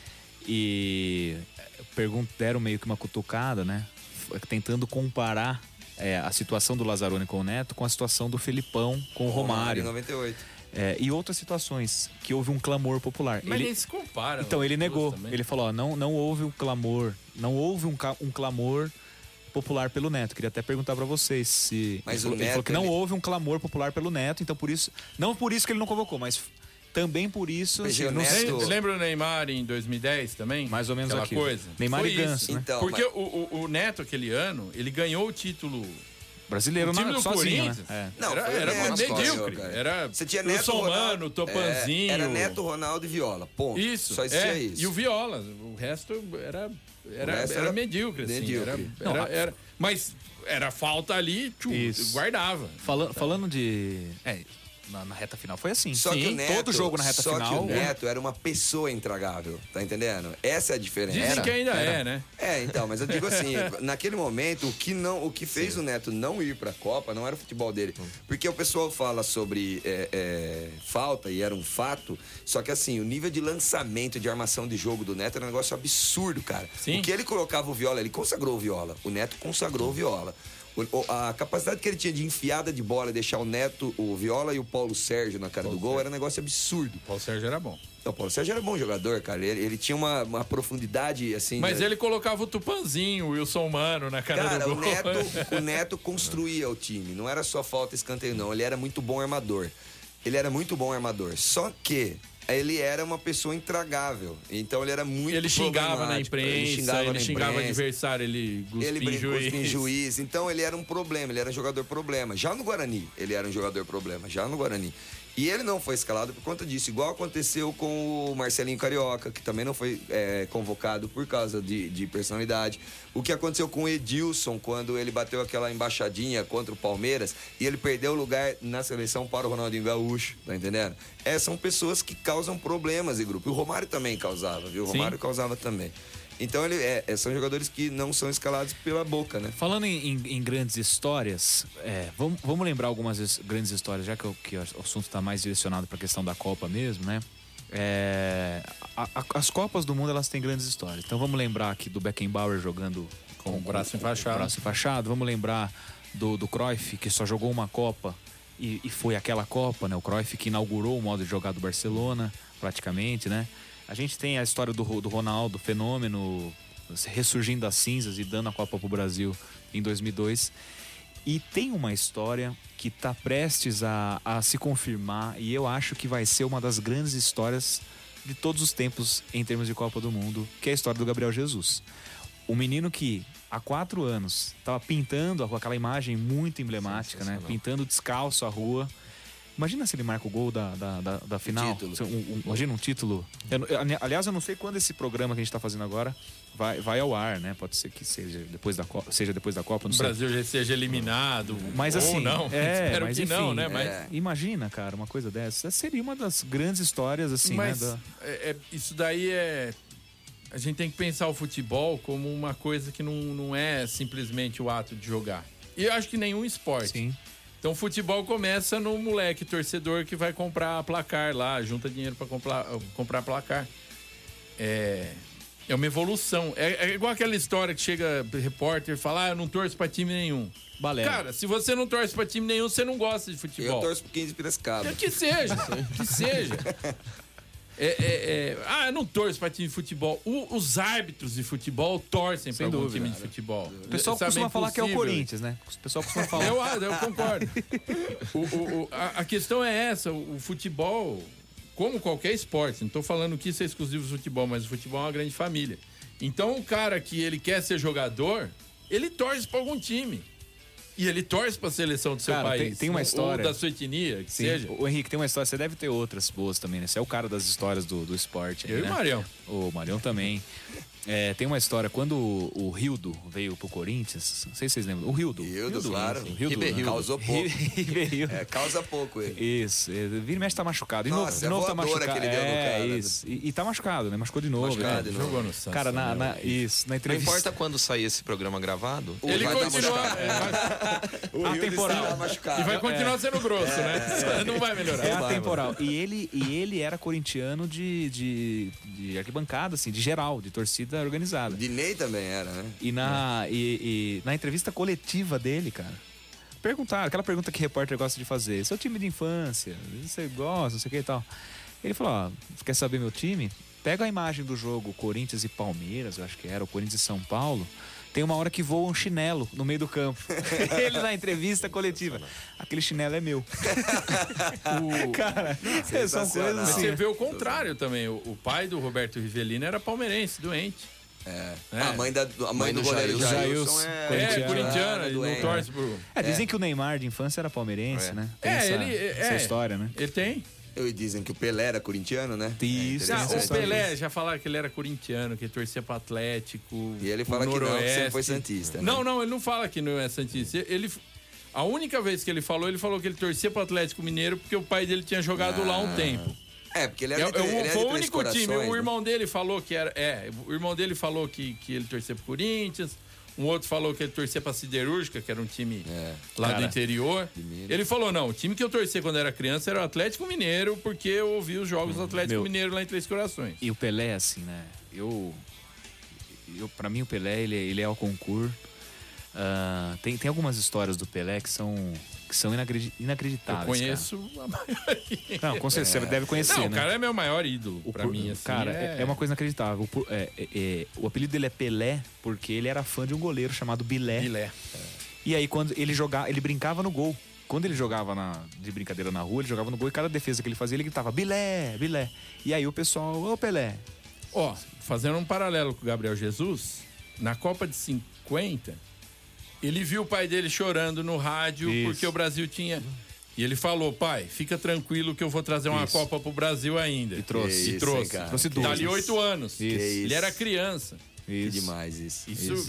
e deram meio que uma cutucada, né? Tentando comparar a situação do Lazzaroni com o Neto com a situação do Felipão com o Em Romário. 98. E outras situações que houve um clamor popular. Mas nem se compara. Então ele os negou. dois também. Ele falou: ó, não houve um clamor, não houve um clamor popular pelo Neto. Queria até perguntar pra vocês se Mas ele o falou Neto, que não ele- houve um clamor popular pelo Neto, então por isso, não por isso que ele não convocou, mas também por isso, PG, assim, o não sei- Neto- Lembra o Neymar em 2010 também? Mais ou menos aquela aquilo. coisa. Neymar Foi e Ganso, isso. né? Então, Porque mas- o Neto, aquele ano, ele ganhou o título. brasileiro O time do sozinho, Corinthians. né? Não, era foi o era Neto que medíocre. ganhou, cara. Era Você tinha Wilson Neto, Ronaldo, Mano, Topanzinho. Era Neto, Ronaldo e Viola. Ponto. Isso. Só existia isso. E o Viola. O resto era resto era era medíocre, assim. medíocre. Mas era falta ali, Isso. guardava. Falando de... na reta final foi assim. Só que o Neto, todo jogo na reta só final... que o Neto era uma pessoa intragável, tá entendendo? Essa é a diferença. Dizem que ainda é, né? Então, mas eu digo assim, naquele momento, o que fez o Neto não ir pra Copa não era o futebol dele. Porque o pessoal fala sobre falta, e era um fato, só que assim, o nível de lançamento, de armação de jogo do Neto era um negócio absurdo, cara. Sim. O que ele colocava o Viola, ele consagrou o Viola. O Neto consagrou o Viola. A capacidade que ele tinha de enfiada de bola e deixar o Neto, o Viola e o Paulo Sérgio na cara do gol era um negócio absurdo. O Paulo Sérgio era bom. Então, o Paulo Sérgio era bom jogador, cara. Ele tinha uma profundidade, assim... Mas né? ele colocava o Tupanzinho, o Wilson Mano na cara Cara, do gol. o Neto construía o time. Não era só falta e escanteio, não. Ele era muito bom armador. Só que ele era uma pessoa intragável. Então ele era muito Ele xingava na problemático. imprensa, ele xingava o imprensa. adversário, ele Ele cuspia brincou em juiz. juiz. Então ele era um problema, ele era um jogador problema. Já no Guarani, ele era um jogador problema. E ele não foi escalado por conta disso. Igual aconteceu com o Marcelinho Carioca, que também não foi convocado por causa de personalidade. O que aconteceu com o Edilson, quando ele bateu aquela embaixadinha contra o Palmeiras e ele perdeu o lugar na seleção para o Ronaldinho Gaúcho, tá entendendo? São pessoas que causam problemas em grupo. E o Romário também causava, viu? O Romário causava também. Então, são jogadores que não são escalados pela boca, né? Falando em grandes histórias, vamos lembrar algumas grandes histórias, já que o assunto está mais direcionado para a questão da Copa mesmo, né? As Copas do Mundo, elas têm grandes histórias. Então vamos lembrar aqui do Beckenbauer jogando com o braço enfaixado. Vamos lembrar do Cruyff, que só jogou uma Copa e foi aquela Copa, né? O Cruyff que inaugurou o modo de jogar do Barcelona, praticamente, né? A gente tem a história do Ronaldo, fenômeno, ressurgindo das cinzas e dando a Copa pro Brasil em 2002. E tem uma história que está prestes a se confirmar e eu acho que vai ser uma das grandes histórias de todos os tempos em termos de Copa do Mundo, que é a história do Gabriel Jesus. O menino que há 4 anos estava pintando aquela imagem muito emblemática, né? Pintando descalço a rua. Imagina se ele marca o gol da final. Imagina um título. Aliás, eu não sei quando esse programa que a gente está fazendo agora vai ao ar, né? Pode ser que seja depois da Copa, não O sei. Brasil já seja eliminado. Mas ou assim, não. Espero mas que enfim, não, né? Mas, imagina, cara, uma coisa dessa. Seria uma das grandes histórias, assim, mas né? isso daí a gente tem que pensar o futebol como uma coisa que não é simplesmente o ato de jogar. E eu acho que nenhum esporte. Sim. Então o futebol começa no moleque torcedor que vai comprar placar lá, junta dinheiro para comprar placar. É uma evolução. É igual aquela história que chega repórter e fala: eu não torço para time nenhum. Balé. Cara, se você não torce para time nenhum, você não gosta de futebol. Eu torço pro 15 de Piracicaba. Que seja. Eu não torço para time de futebol. Os árbitros de futebol torcem para algum time de futebol. O pessoal costuma falar que é o Corinthians, né? O pessoal costuma falar. Eu concordo. A questão é essa: o futebol, como qualquer esporte, não estou falando que isso é exclusivo do futebol, mas o futebol é uma grande família. Então, o cara que ele quer ser jogador, ele torce para algum time. E ele torce para a seleção do seu país. Tem uma história. Ou da sua etnia, que Sim. seja. O Henrique, tem uma história. Você deve ter outras boas também, né? Você é o cara das histórias do esporte. Eu né? e o Marião. O Marião também. tem uma história, quando o Rildo veio pro Corinthians, não sei se vocês lembram, o Rildo, claro. Rildo, Causou pouco. Ribeirildo. Causa pouco ele. Isso, vira e mexe tá machucado. Nossa, de novo tá voadora machucado. que ele deu no cara, né? Isso. E tá machucado, né? Machucou de novo. Machucado de novo. Jogou no Santos. Cara, na também. na Não entrevista. importa quando sair esse programa gravado. Ele Vai tá continua. machucado. O Rildo temporada. está machucado. E vai continuar sendo grosso, né? Não vai melhorar. É atemporal. E ele era corintiano de arquibancada, assim, de geral, de torcida organizada. Dinei também era, né? E na entrevista coletiva dele, cara, perguntaram, aquela pergunta que repórter gosta de fazer: seu time de infância, você gosta, não sei o que e tal. Ele falou: ó, você quer saber meu time? Pega a imagem do jogo Corinthians e Palmeiras, eu acho que era, o Corinthians e São Paulo. Tem uma hora que voa um chinelo no meio do campo. Ele na entrevista coletiva. Aquele chinelo é meu. Cara, são coisas Mas assim. você vê o contrário também. O pai do Roberto Rivelino era palmeirense, doente. A mãe do do goleiro Jailson. Jailson É, corintiana, ele não doente. torce pro... Dizem que o Neymar de infância era palmeirense, né? Tem essa é. história, né? Ele tem. E dizem que o Pelé era corintiano, né? Isso. Ah, o interessante. Pelé já falaram que ele era corintiano, que ele torcia pro Atlético. E ele pro fala que não, que Noroeste. sempre foi santista. Né? Não, ele não fala que não é santista. A única vez que ele falou que ele torcia pro Atlético Mineiro porque o pai dele tinha jogado lá um tempo. Porque ele era de, ele era Foi de o Três único time. Corações, O né? irmão dele falou que era. O irmão dele falou que ele torcia pro Corinthians. Um outro falou que ele torcia pra Siderúrgica, que era um time lá do interior. Ele falou: não, o time que eu torcia quando era criança era o Atlético Mineiro, porque eu ouvi os jogos do Atlético Mineiro lá em Três Corações. E o Pelé, assim, né? Pra mim, o Pelé, ele é o concurso. Tem algumas histórias do Pelé que são inacreditáveis. Eu conheço a maioria. Não, com certeza, você deve conhecer, Não, né? o cara é meu maior ídolo, pra mim, assim. Cara, é uma coisa inacreditável. O apelido dele é Pelé porque ele era fã de um goleiro chamado Bilé. E aí, quando ele jogava, ele brincava no gol. Quando ele jogava de brincadeira na rua, ele jogava no gol e cada defesa que ele fazia, ele gritava Bilé, Bilé. E aí o pessoal, ô Pelé. Ó, fazendo um paralelo com o Gabriel Jesus, na Copa de 50, ele viu o pai dele chorando no rádio porque o Brasil tinha... E ele falou: pai, fica tranquilo que eu vou trazer uma Copa pro Brasil ainda. E trouxe. Trouxe duas. Dali 8 anos. Ele era criança. Que demais isso.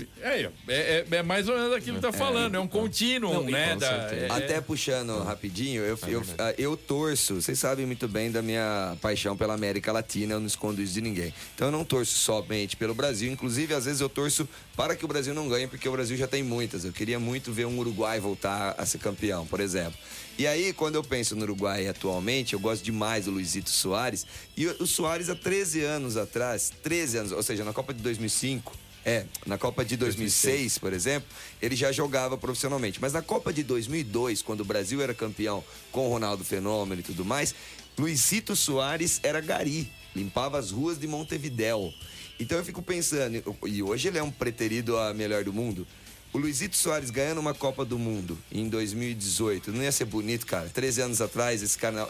É mais ou menos aquilo que tá falando. É um contínuo, né? Até puxando rapidinho, eu torço, vocês sabem muito bem da minha paixão pela América Latina, eu não escondo isso de ninguém. Então eu não torço somente pelo Brasil, inclusive às vezes eu torço para que o Brasil não ganhe, porque o Brasil já tem muitas. Eu queria muito ver um Uruguai voltar a ser campeão, por exemplo. E aí, quando eu penso no Uruguai atualmente, eu gosto demais do Luizito Soares. E o Soares, há 13 anos atrás, ou seja, na Copa de 2005, na Copa de 2006, por exemplo, ele já jogava profissionalmente. Mas na Copa de 2002, quando o Brasil era campeão com o Ronaldo Fenômeno e tudo mais, Luizito Soares era gari, limpava as ruas de Montevidéu. Então eu fico pensando, e hoje ele é um preterido a melhor do mundo. O Luizito Soares ganhando uma Copa do Mundo em 2018, não ia ser bonito, cara? 13 anos atrás, esse cara,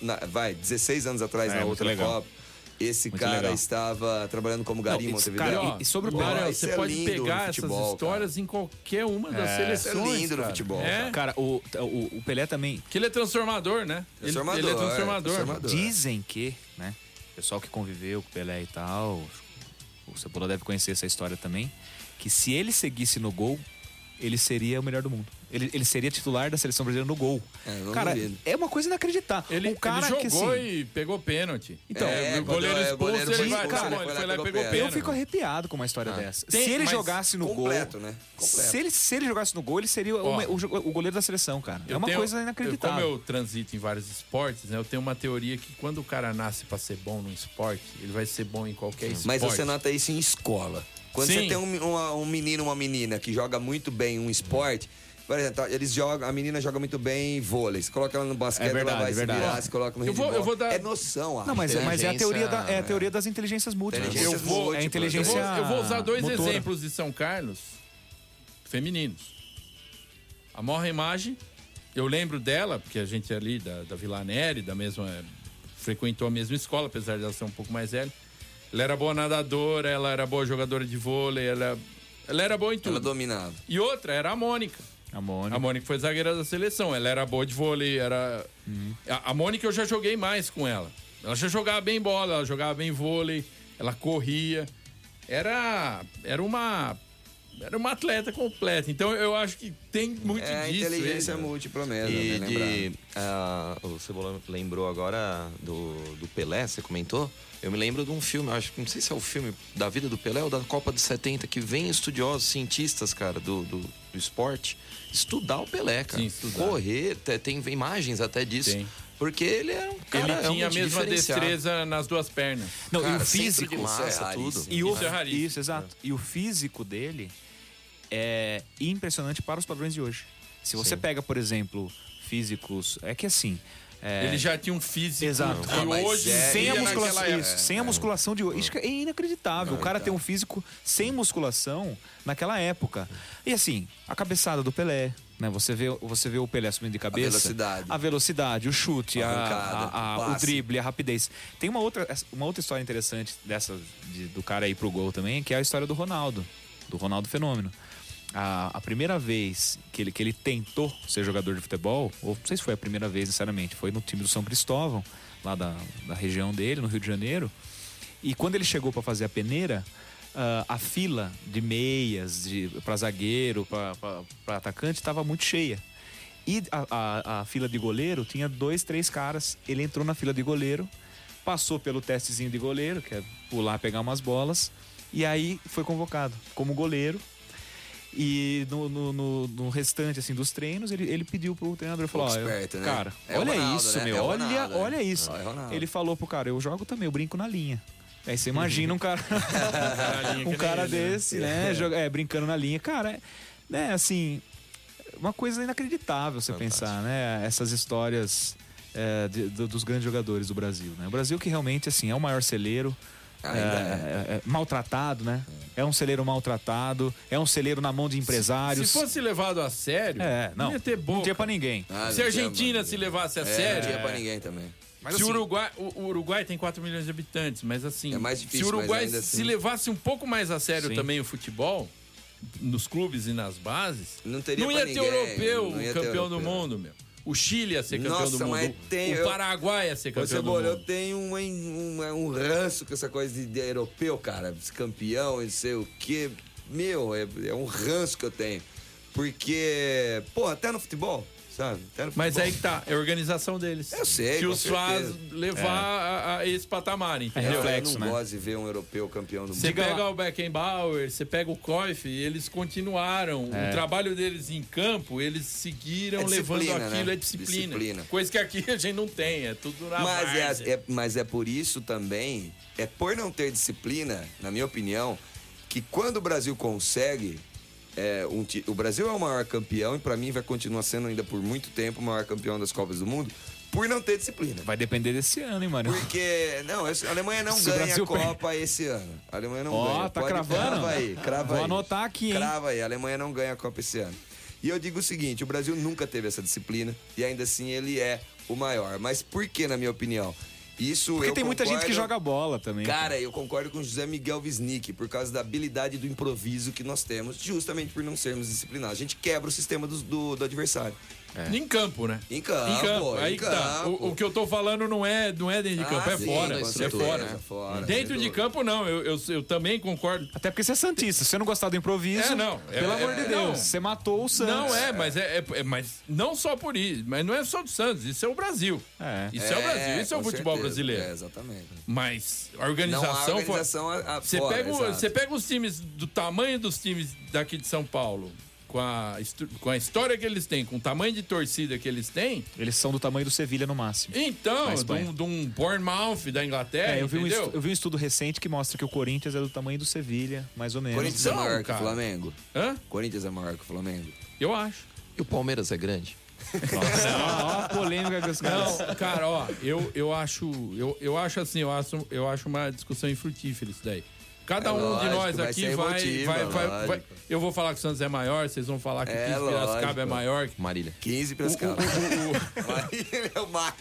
16 anos atrás na outra Copa, esse cara estava trabalhando como gari em Montevidéu. E sobre o Pelé, você pode pegar essas histórias em qualquer uma das seleções. É lindo no futebol. Cara, o Pelé também... Que ele é transformador, né? Ele é transformador. Dizem que, né, o pessoal que conviveu com o Pelé e tal, o Cebola deve conhecer essa história também, que se ele seguisse no gol, ele seria o melhor do mundo. Ele seria titular da seleção brasileira no gol. Cara, é uma coisa inacreditável. Ele jogou e pegou pênalti. Então, o goleiro expulso, ele foi lá e pegou pênalti. Eu fico arrepiado com uma história dessa. Se ele jogasse no gol... né? Se ele jogasse no gol, ele seria o goleiro da seleção, cara. É uma coisa inacreditável. Como eu transito em vários esportes, né, eu tenho uma teoria que quando o cara nasce pra ser bom num esporte, ele vai ser bom em qualquer esporte. Mas você nota isso em escola. Quando você tem um menino, uma menina que joga muito bem um esporte, por exemplo, a menina joga muito bem vôlei. Você coloca ela no basquete, ela vai se virar, se coloca no handebol. Eu vou dar... É noção, Não, mas é a teoria das inteligências múltiplas. Eu vou usar dois motora. exemplos de São Carlos femininos. A Morra Imagem, eu lembro dela, porque a gente é ali da Vila Neri, frequentou a mesma escola, apesar de ela ser um pouco mais velha. Ela era boa nadadora, ela era boa jogadora de vôlei, ela era boa em tudo. Ela dominava. E outra era a Mônica. A Mônica foi zagueira da seleção. Ela era boa de vôlei, A Mônica eu já joguei mais com ela. Ela já jogava bem bola, ela jogava bem vôlei, ela corria. era uma atleta completa. Então eu acho que tem muito disso. Inteligência múltipla mesmo, o Cebola lembrou agora do Pelé, você comentou. Eu me lembro de um filme, não sei se é o filme da vida do Pelé ou da Copa de 70, que vem estudiosos, cientistas, cara, do esporte, estudar o Pelé, cara. Sim, estudar. Correr, tem imagens até disso. Tem. Porque ele é um cara Ele tinha a mesma diferenciado. destreza nas duas pernas. Não, Cara, e o centro físico. de massa, isso é tudo. raríssimo. Isso é raríssimo. Isso, exato. E o físico dele é impressionante para os padrões de hoje. Se você pega, por exemplo, físicos. É que assim. Ele já tinha um físico. Exato. E hoje, Sem a naquela musculação, época. isso, sem a musculação de hoje. Isso é inacreditável. O cara tem um físico sem musculação naquela época. E assim, a cabeçada do Pelé, né? Você vê o Pelé subindo de cabeça. A velocidade, o chute, o drible, a rapidez. Tem uma outra história interessante do cara ir pro gol também, que é a história do Ronaldo Fenômeno. A primeira vez que ele tentou ser jogador de futebol, ou não sei se foi a primeira vez necessariamente, foi no time do São Cristóvão, lá da região dele, no Rio de Janeiro. E quando ele chegou para fazer a peneira, a fila de meias para zagueiro, para atacante, estava muito cheia. E a fila de goleiro tinha 2, 3 caras. Ele entrou na fila de goleiro, passou pelo testezinho de goleiro, que é pular, pegar umas bolas, e aí foi convocado como goleiro. E no restante assim, dos treinos, ele pediu pro treinador, falou, esperto, né? Cara, É olha Ronaldo, isso, né? meu, É Ronaldo, olha isso. É Ronaldo. Ele falou pro cara, eu jogo também, eu brinco na linha. Aí você imagina um cara um cara desse, né, brincando na linha. Cara, né, assim, uma coisa inacreditável você pensar, né, essas histórias dos grandes jogadores do Brasil, né? O Brasil que realmente, assim, é o maior celeiro. Maltratado, né? É um celeiro maltratado, é um celeiro na mão de empresários. Se fosse levado a sério, não ia ter boca. Não tinha pra ninguém. Se a Argentina se levasse a sério, não tinha pra ninguém também. Mas, se assim, o Uruguai tem 4 milhões de habitantes, mas assim, é mais difícil, se o Uruguai mas ainda assim... se levasse um pouco mais a sério Sim. também o futebol, nos clubes e nas bases, não teria ia pra ter ninguém, europeu não ia ter campeão europeu. do mundo, meu. O Chile ia ser campeão do mundo. Mas O Paraguai ia ser campeão do mundo. Eu tenho um ranço com essa coisa de europeu, cara. Campeão, não sei o quê. Meu, é um ranço que eu tenho. Porque, pô, até no futebol, sabe? Mas aí que tá, é a organização deles. Eu sei, que com os faz certeza. levar a esse patamar, entendeu? reflexo, eu não né? gosto de ver um europeu campeão do Você mundo. pega o Beckenbauer, você pega o Cruyff, eles continuaram. O trabalho deles em campo, eles seguiram levando aquilo, né? é disciplina. Disciplina. Coisa que aqui a gente não tem, é tudo na várzea. Mas é por isso também, é por não ter disciplina, na minha opinião, que quando o Brasil consegue... o Brasil é o maior campeão e pra mim vai continuar sendo ainda por muito tempo o maior campeão das Copas do Mundo por não ter disciplina. vai depender desse ano, hein, mano? Porque, a Alemanha não ganha a Copa esse ano. A Alemanha não ganha. Tá cravando? Crava Vou aí. anotar aqui, hein? Crava aí, a Alemanha não ganha a Copa esse ano. E eu digo o seguinte, o Brasil nunca teve essa disciplina e ainda assim ele é o maior. Mas por que, na minha opinião? Porque tem muita gente que joga bola também. Cara, eu concordo com o José Miguel Wisnik por causa da habilidade do improviso que nós temos, justamente por não sermos disciplinados. A gente quebra o sistema do adversário. Em campo, né? Em campo. Aí que tá. O que eu tô falando não é dentro de campo, é sim, fora. com É certeza, fora. Dentro de campo, não. Eu também concordo. Até porque você é santista. Se você não gostar do improviso, pelo amor de Deus, não. você matou o Santos. Não mas não só por isso. Mas não é só do Santos, isso é o Brasil. Isso é o Brasil, isso é o futebol brasileiro. Exatamente. Mas a organização... Você pega os times do tamanho dos times daqui de São Paulo, com a história que eles têm, com o tamanho de torcida que eles têm... Eles são do tamanho do Sevilha no máximo. Então, de um Bournemouth da Inglaterra, eu vi um estudo recente que mostra que o Corinthians é do tamanho do Sevilha, mais ou menos. Corinthians é maior que o Flamengo? Hã? Corinthians é maior que o Flamengo? Eu acho. E o Palmeiras é grande? Nossa, ó a polêmica que os caras... Não, cara, ó, eu acho assim, eu acho uma discussão infrutífera isso daí. Cada um de nós aqui vai. Eu vou falar que o Santos é maior, vocês vão falar que o 15 Piracicaba é maior. Marília. 15 Piracicaba. Marília é o MAC.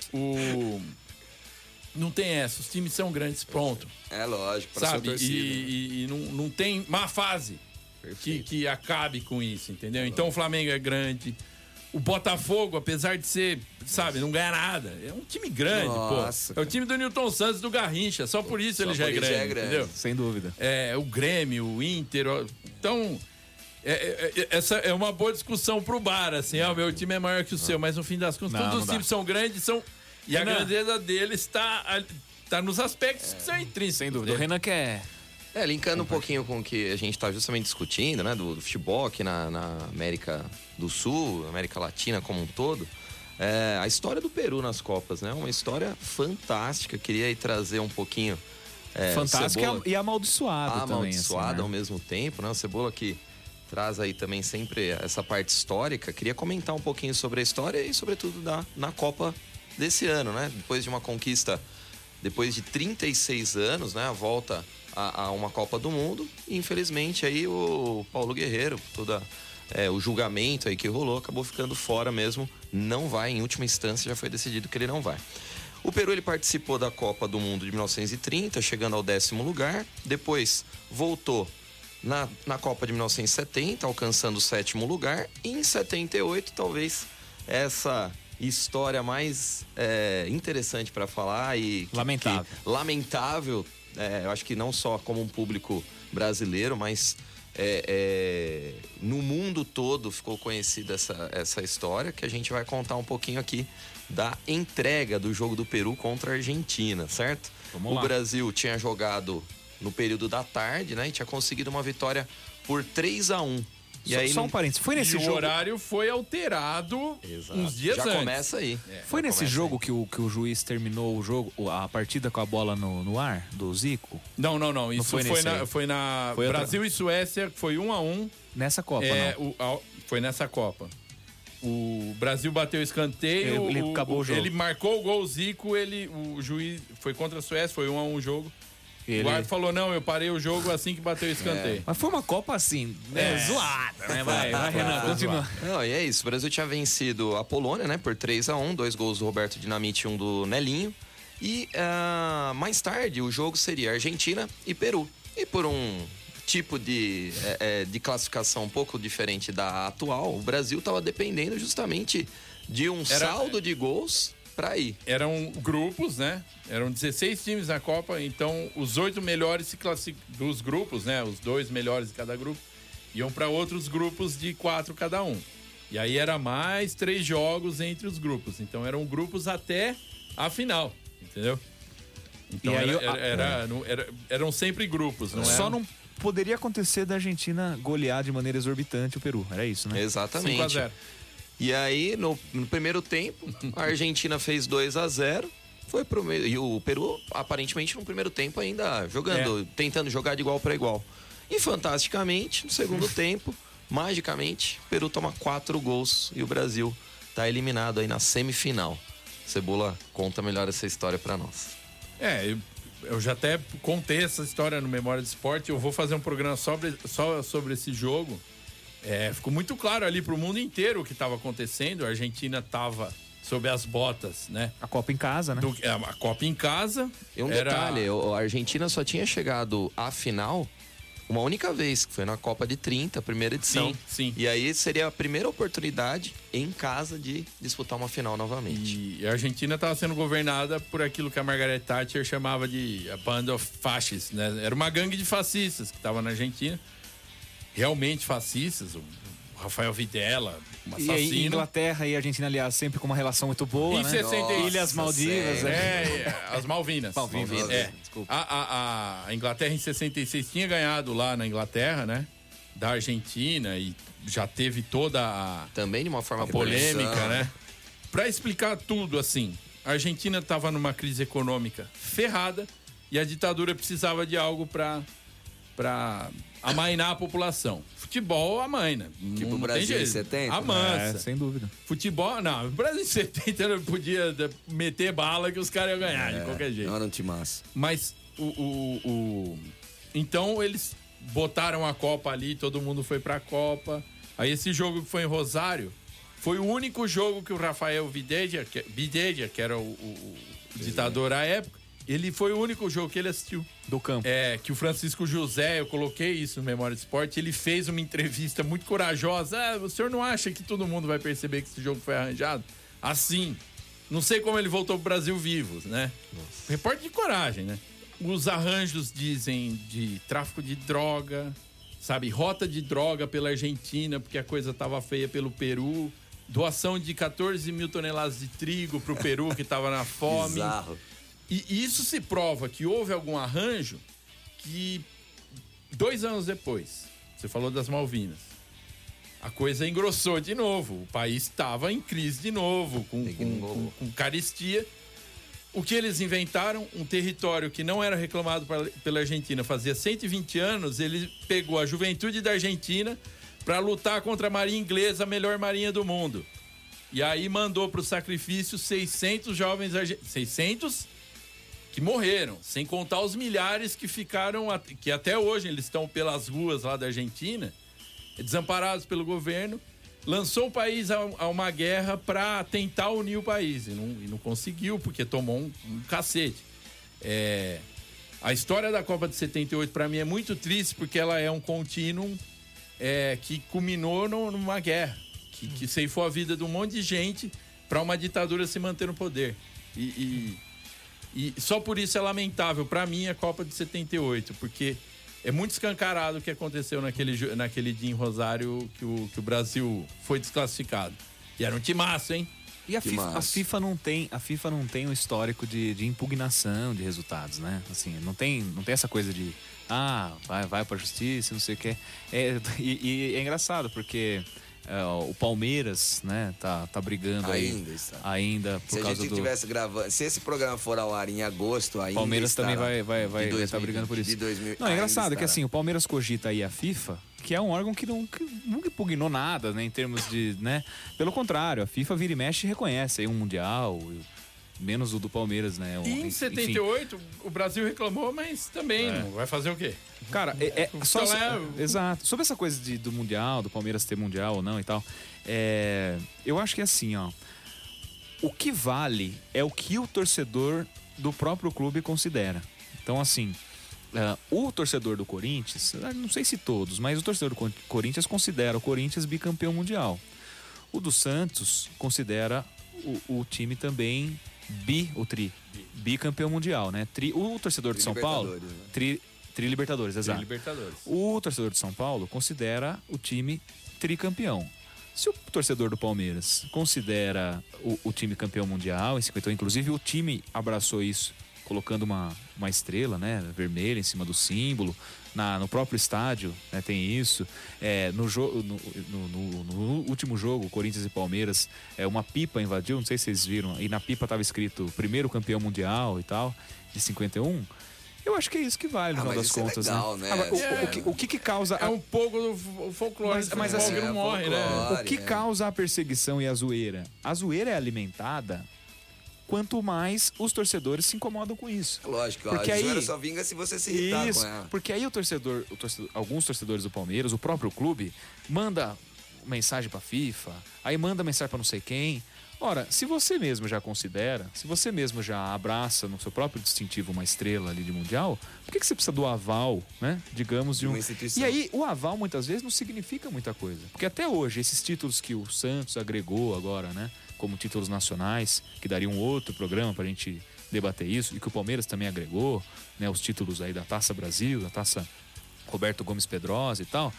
Não tem essa, os times são grandes, pronto. É lógico, pra sabe? sua torcida. E não tem má fase que acabe com isso, entendeu? Então o Flamengo é grande, O Botafogo, apesar de ser, sabe, não ganha nada. É um time grande, Nossa, pô. É o time do Newton Santos, do Garrincha. Só por isso ele já é grande, entendeu? Sem dúvida. É, o Grêmio, o Inter. Então, essa é uma boa discussão pro bar, assim. O meu time é maior que o seu, mas no fim das contas, todos os times são grandes, e a grandeza deles tá nos aspectos que são intrínsecos. Sem dúvida. O Renan quer... Linkando um pouquinho com o que a gente está justamente discutindo, né? Do futebol aqui na América do Sul, América Latina como um todo. A história do Peru nas Copas, né? Uma história fantástica. Queria aí trazer um pouquinho... fantástica e amaldiçoada também. Amaldiçoada assim, né? ao mesmo tempo, né? O Cebola que traz aí também sempre essa parte histórica. Queria comentar um pouquinho sobre a história e, sobretudo, na Copa desse ano, né? Depois de uma conquista, depois de 36 anos, né? A volta a uma Copa do Mundo. E, infelizmente, aí o Paulo Guerreiro, o julgamento aí que rolou, acabou ficando fora mesmo. Não vai, em última instância, já foi decidido que ele não vai. O Peru ele participou da Copa do Mundo de 1930, chegando ao 10º lugar. Depois voltou na Copa de 1970, alcançando o 7º lugar. E em 78, talvez essa história mais interessante para falar e lamentável. Eu acho que não só como um público brasileiro, mas no mundo todo ficou conhecida essa história, que a gente vai contar um pouquinho aqui da entrega do jogo do Peru contra a Argentina, certo? Vamos lá. O Brasil tinha jogado no período da tarde, né? E tinha conseguido uma vitória por 3-1. E aí, só um parênteses, foi nesse jogo... o horário foi alterado uns dias antes. Já começa aí. Foi nesse jogo que o juiz terminou o jogo, a partida com a bola no ar, do Zico? Não. Isso foi na Brasil e Suécia, foi 1-1. Nessa Copa, não? Foi nessa Copa. O Brasil bateu o escanteio. Ele acabou o jogo. Ele marcou o gol, o Zico, o juiz foi contra a Suécia, foi 1-1 o jogo. O árbitro falou, não, eu parei o jogo assim que bateu o escanteio. Mas foi uma Copa assim, zoada, né? Vai, Renan, continua. Não, e é isso, o Brasil tinha vencido a Polônia, né, por 3-1, 2 gols do Roberto Dinamite e 1 do Nelinho. E mais tarde o jogo seria Argentina e Peru. E por um tipo de classificação um pouco diferente da atual, o Brasil estava dependendo justamente de um saldo de gols para ir. Eram grupos, né? Eram 16 times na Copa, então os 8 melhores dos grupos, né? Os 2 melhores de cada grupo iam para outros grupos de 4 cada um. E aí era mais 3 jogos entre os grupos. Então eram grupos até a final, entendeu? Então eram sempre grupos, não Só não poderia acontecer da Argentina golear de maneira exorbitante o Peru, era isso, né? Exatamente. 5-0. E aí, no primeiro tempo, a Argentina fez 2-0, foi pro meio. E o Peru, aparentemente, no primeiro tempo ainda jogando, tentando jogar de igual para igual. E fantasticamente, no segundo tempo, magicamente, o Peru toma 4 gols e o Brasil tá eliminado aí na semifinal. Cebola conta melhor essa história para nós. Eu já até contei essa história no Memória do Esporte. Eu vou fazer um programa só sobre esse jogo. Ficou muito claro ali pro mundo inteiro o que estava acontecendo. A Argentina estava sob as botas, né? A Copa em casa, né? A Copa em casa. E um detalhe, a Argentina só tinha chegado à final uma única vez, que foi na Copa de 30, a primeira edição. Sim. E aí seria a primeira oportunidade em casa de disputar uma final novamente. E a Argentina estava sendo governada por aquilo que a Margaret Thatcher chamava de a Band of Fascists, né? Era uma gangue de fascistas que estava na Argentina. Realmente fascistas, o Rafael Videla, um assassino. E Inglaterra e Argentina, aliás, sempre com uma relação muito boa, em né? 66. Ilhas Maldivas. As Malvinas. Desculpa. A Inglaterra em 66 tinha ganhado lá na Inglaterra, né? Da Argentina, e já teve toda a... Também de uma forma polêmica, né? Pra explicar tudo, assim, a Argentina estava numa crise econômica ferrada e a ditadura precisava de algo pra amainar a população. Futebol amaina. Tipo o Brasil em 70? Amansa. Sem dúvida. Futebol, não. O Brasil em 70 não podia meter bala que os caras iam ganhar de qualquer jeito. Não era um timaço. Mas então eles botaram a Copa ali, todo mundo foi pra Copa. Aí esse jogo que foi em Rosário foi o único jogo que o Rafael Videja, que era o ditador à época, ele foi o único jogo que ele assistiu. Do campo. Que o Francisco José, eu coloquei isso no Memória do Esporte, ele fez uma entrevista muito corajosa. O senhor não acha que todo mundo vai perceber que esse jogo foi arranjado? Assim, não sei como ele voltou pro Brasil vivo, né? Repórter de coragem, né? Os arranjos dizem de tráfico de droga, sabe? Rota de droga pela Argentina, porque a coisa tava feia pelo Peru. Doação de 14 mil toneladas de trigo pro Peru, que tava na fome. Bizarro. E isso se prova que houve algum arranjo que 2 anos depois, você falou das Malvinas, a coisa engrossou de novo. O país estava em crise de novo, com carestia. O que eles inventaram? Um território que não era reclamado pela Argentina fazia 120 anos, ele pegou a juventude da Argentina para lutar contra a marinha inglesa, a melhor marinha do mundo. E aí mandou para o sacrifício 600 jovens argentinos. 600 que morreram, sem contar os milhares que ficaram, que até hoje eles estão pelas ruas lá da Argentina, desamparados pelo governo. Lançou o país a uma guerra para tentar unir o país e não conseguiu, porque tomou um cacete. A história da Copa de 78 para mim é muito triste, porque ela é um contínuo que culminou numa guerra, que ceifou a vida de um monte de gente para uma ditadura se manter no poder. E só por isso é lamentável para mim a Copa de 78, porque é muito escancarado o que aconteceu naquele dia em Rosário, que o Brasil foi desclassificado. E era um timaço, hein? E a FIFA não tem um histórico de impugnação de resultados, né? Assim, não tem essa coisa de vai pra justiça, não sei o que. E é engraçado, porque o Palmeiras, né, tá brigando ainda por causa do... Se a gente tivesse gravando, se esse programa for ao ar em agosto, ainda Palmeiras também vai estar brigando por isso. Não, é engraçado que assim, o Palmeiras cogita aí a FIFA, que é um órgão que nunca impugnou nada, né, em termos de, né? Pelo contrário, a FIFA vira e mexe e reconhece aí um mundial, menos o do Palmeiras, né? E em 78, o Brasil reclamou, mas também não vai fazer o quê? Cara, exato. Sobre essa coisa do Mundial, do Palmeiras ter Mundial ou não e tal, eu acho que é assim, ó. O que vale é o que o torcedor do próprio clube considera. Então, assim, o torcedor do Corinthians, não sei se todos, mas o torcedor do Corinthians considera o Corinthians bicampeão mundial. O do Santos considera o time também bicampeão mundial, né? O torcedor de São Paulo... Tri-Libertadores, exato. Tri-Libertadores. O torcedor de São Paulo considera o time tricampeão. Se o torcedor do Palmeiras considera o time campeão mundial em 51, inclusive o time abraçou isso, colocando uma estrela, né, vermelha em cima do símbolo, no próprio estádio, né, tem isso. No último jogo, Corinthians e Palmeiras, uma pipa invadiu, não sei se vocês viram, e na pipa estava escrito primeiro campeão mundial e tal, de 51. Eu acho que é isso que vale, no final das contas, legal, né? né? O que causa... É um pouco do folclore, mas assim, não morre, né? O que causa a perseguição e a zoeira? A zoeira é alimentada quanto mais os torcedores se incomodam com isso. Lógico, porque a aí zoeira só vinga se você se irritar com ela. Porque aí alguns torcedores do Palmeiras, o próprio clube, manda mensagem pra FIFA, aí manda mensagem pra não sei quem. Ora, se você mesmo já considera, se você mesmo já abraça no seu próprio distintivo uma estrela ali de mundial, por que você precisa do aval, né? Digamos, de uma instituição. E aí, o aval muitas vezes não significa muita coisa. Porque até hoje, esses títulos que o Santos agregou agora, né? Como títulos nacionais, que daria um outro programa pra gente debater isso, e que o Palmeiras também agregou, né? Os títulos aí da Taça Brasil, da Taça Roberto Gomes Pedrosa e tal.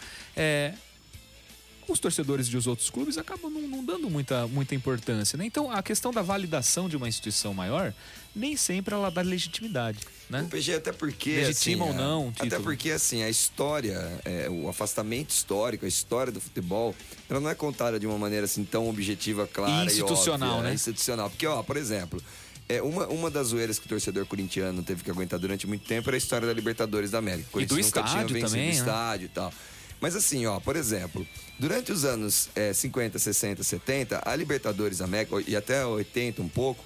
Os torcedores de os outros clubes acabam não dando muita importância, né? Então, a questão da validação de uma instituição maior, nem sempre ela dá legitimidade, né? O PG, até porque... Legitima ou não um título. Até porque, assim, a história, o afastamento histórico, a história do futebol, ela não é contada de uma maneira, assim, tão objetiva, clara institucional, e óbvia, né? Institucional. Porque, por exemplo... Uma das zoeiras que o torcedor corintiano teve que aguentar durante muito tempo era a história da Libertadores da América. E do estádio também, do estádio e tal. Mas assim, por exemplo, durante os anos 50, 60, 70, a Libertadores América, e até 80 um pouco,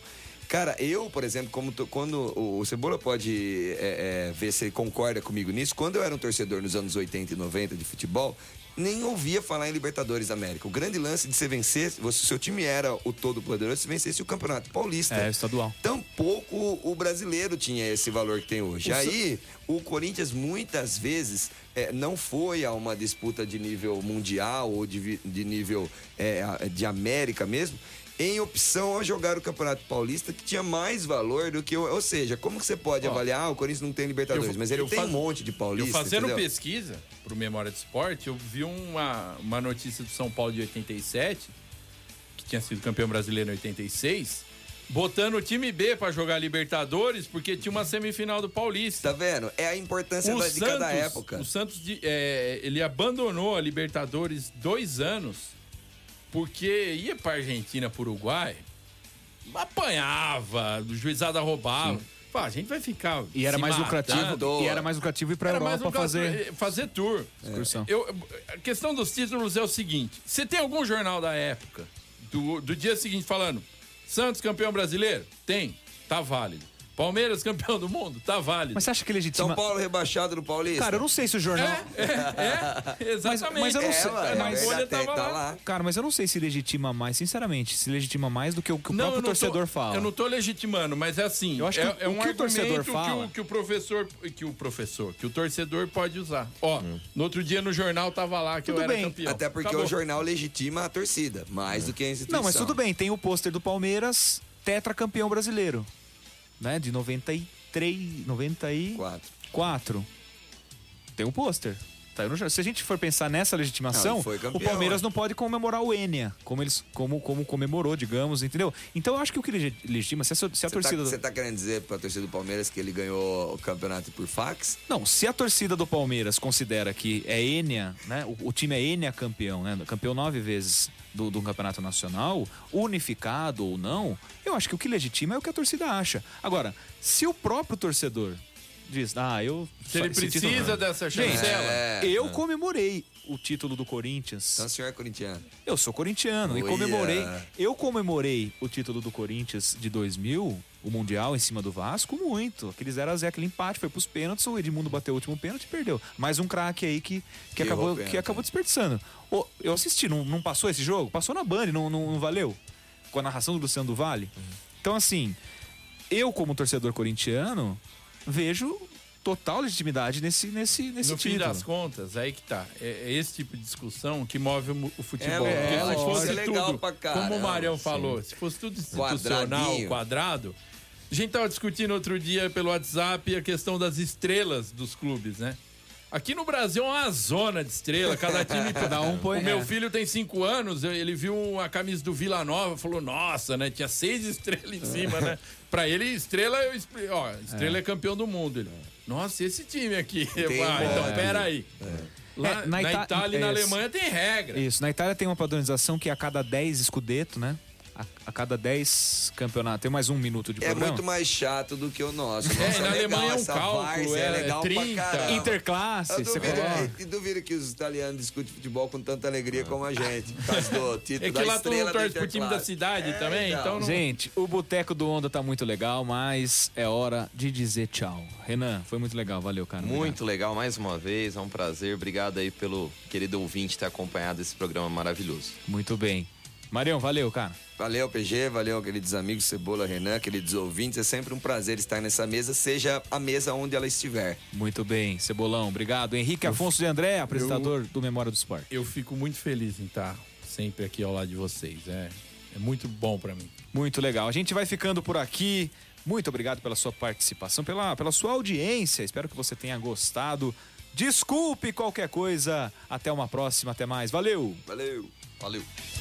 Cara, eu, por exemplo, quando o Cebola pode ver se ele concorda comigo nisso, quando eu era um torcedor nos anos 80 e 90 de futebol, nem ouvia falar em Libertadores da América. O grande lance de você vencer, se o seu time era o todo poderoso, se vencesse o Campeonato Paulista. Estadual. Tampouco o brasileiro tinha esse valor que tem hoje. Aí, o Corinthians muitas vezes não foi a uma disputa de nível mundial ou de nível de América mesmo, em opção a jogar o Campeonato Paulista, que tinha mais valor do que... Ou seja, como que você pode avaliar? O Corinthians não tem Libertadores, mas ele tem um monte de Paulista, Eu fazendo entendeu? pesquisa pro Memória do Esporte, eu vi uma notícia do São Paulo de 87, que tinha sido campeão brasileiro em 86, botando o time B pra jogar Libertadores, porque tinha uma semifinal do Paulista. Tá vendo? É a importância de cada época. O Santos, ele abandonou a Libertadores 2 anos, porque ia pra Argentina, pro Uruguai, apanhava, o juizada roubava. Fala, a gente vai ficar E era mais lucrativo. E era mais lucrativo ir pra Europa fazer tour. Excursão. A questão dos títulos é o seguinte: você tem algum jornal da época, do dia seguinte, falando Santos campeão brasileiro? Tem, tá válido. Palmeiras campeão do mundo? Tá válido. Mas você acha que legitima... São Paulo rebaixado no Paulista? Cara, eu não sei se o jornal... Exatamente. Mas eu não sei... Na Folha tava lá. Cara, mas eu não sei se legitima mais, sinceramente, se legitima mais do que o que o próprio torcedor fala. Eu não tô legitimando, mas é assim, eu acho que é um que o torcedor fala... que o torcedor pode usar. Ó, no outro dia no jornal tava lá que Tudo eu era bem. campeão. Até porque Acabou. o jornal legitima a torcida, mais do que a instituição. Não, mas tudo bem, tem o pôster do Palmeiras, tetracampeão brasileiro, né, de 94. Tem um pôster. Tá aí no jornal. Se a gente for pensar nessa legitimação, Não, foi campeão, o Palmeiras não pode comemorar o Enia, como comemorou, digamos, entendeu? Então eu acho que o que legitima, se a torcida... Você tá querendo dizer pra torcida do Palmeiras que ele ganhou o campeonato por fax? Não, se a torcida do Palmeiras considera que é Enia, né? O time é Enia campeão, né? Campeão 9 vezes do campeonato nacional, unificado ou não, eu acho que o que legitima é o que a torcida acha. Agora, se o próprio torcedor diz, Se ele precisa dessa chancela. Eu comemorei o título do Corinthians. Então o senhor é corintiano. Eu sou corintiano e eu comemorei o título do Corinthians de 2000, o Mundial em cima do Vasco, muito. Aquele 0x0, aquele empate, foi pros pênaltis, o Edmundo bateu o último pênalti e perdeu. Mais um craque aí que acabou desperdiçando. Eu assisti, não passou esse jogo? Passou na Band, não valeu? Com a narração do Luciano do Vale. Então, assim, eu como torcedor corintiano, vejo total legitimidade nesse No título. fim das contas, aí que tá. É esse tipo de discussão que move o futebol. É, Porque se fosse legal tudo, pra caramba, como o Marião falou, se fosse tudo institucional, Quadradinho. quadrado, a gente tava discutindo outro dia pelo WhatsApp a questão das estrelas dos clubes, né? Aqui no Brasil é uma zona de estrela, cada time... Cada um põe... O meu filho tem 5 anos, ele viu a camisa do Vila Nova, falou, nossa, né? Tinha 6 estrelas em cima, né? Pra ele, estrela é campeão do mundo. Ele, nossa, esse time aqui. Então, peraí. Lá, na Itália e na Alemanha tem regra. Isso, na Itália tem uma padronização que a cada 10 Scudetto, né? A cada 10 campeonatos, tem mais um minuto de programa. É muito mais chato do que o nosso. E na Alemanha é um essa cálculo, várzea, é legal 30. pra caramba. Interclasse, você coloca. E duvido que os italianos discutem futebol com tanta alegria como a gente. Por causa do título É que da lá todo mundo estrela torce do pro time da Interclasse. cidade também, então não... Gente, o Boteco do Onda tá muito legal, mas é hora de dizer tchau. Renan, foi muito legal, valeu, cara. Muito legal, mais uma vez, é um prazer. Obrigado aí pelo querido ouvinte ter acompanhado esse programa maravilhoso. Muito bem. Marião, valeu, cara. Valeu, PG, valeu, queridos amigos, Cebola, Renan, queridos ouvintes. É sempre um prazer estar nessa mesa, seja a mesa onde ela estiver. Muito bem, Cebolão, obrigado. Henrique Afonso de André, apresentador do Memória do Esporte. Eu fico muito feliz em estar sempre aqui ao lado de vocês. É muito bom pra mim. Muito legal. A gente vai ficando por aqui. Muito obrigado pela sua participação, pela sua audiência. Espero que você tenha gostado. Desculpe qualquer coisa. Até uma próxima, até mais. Valeu! Valeu! Valeu!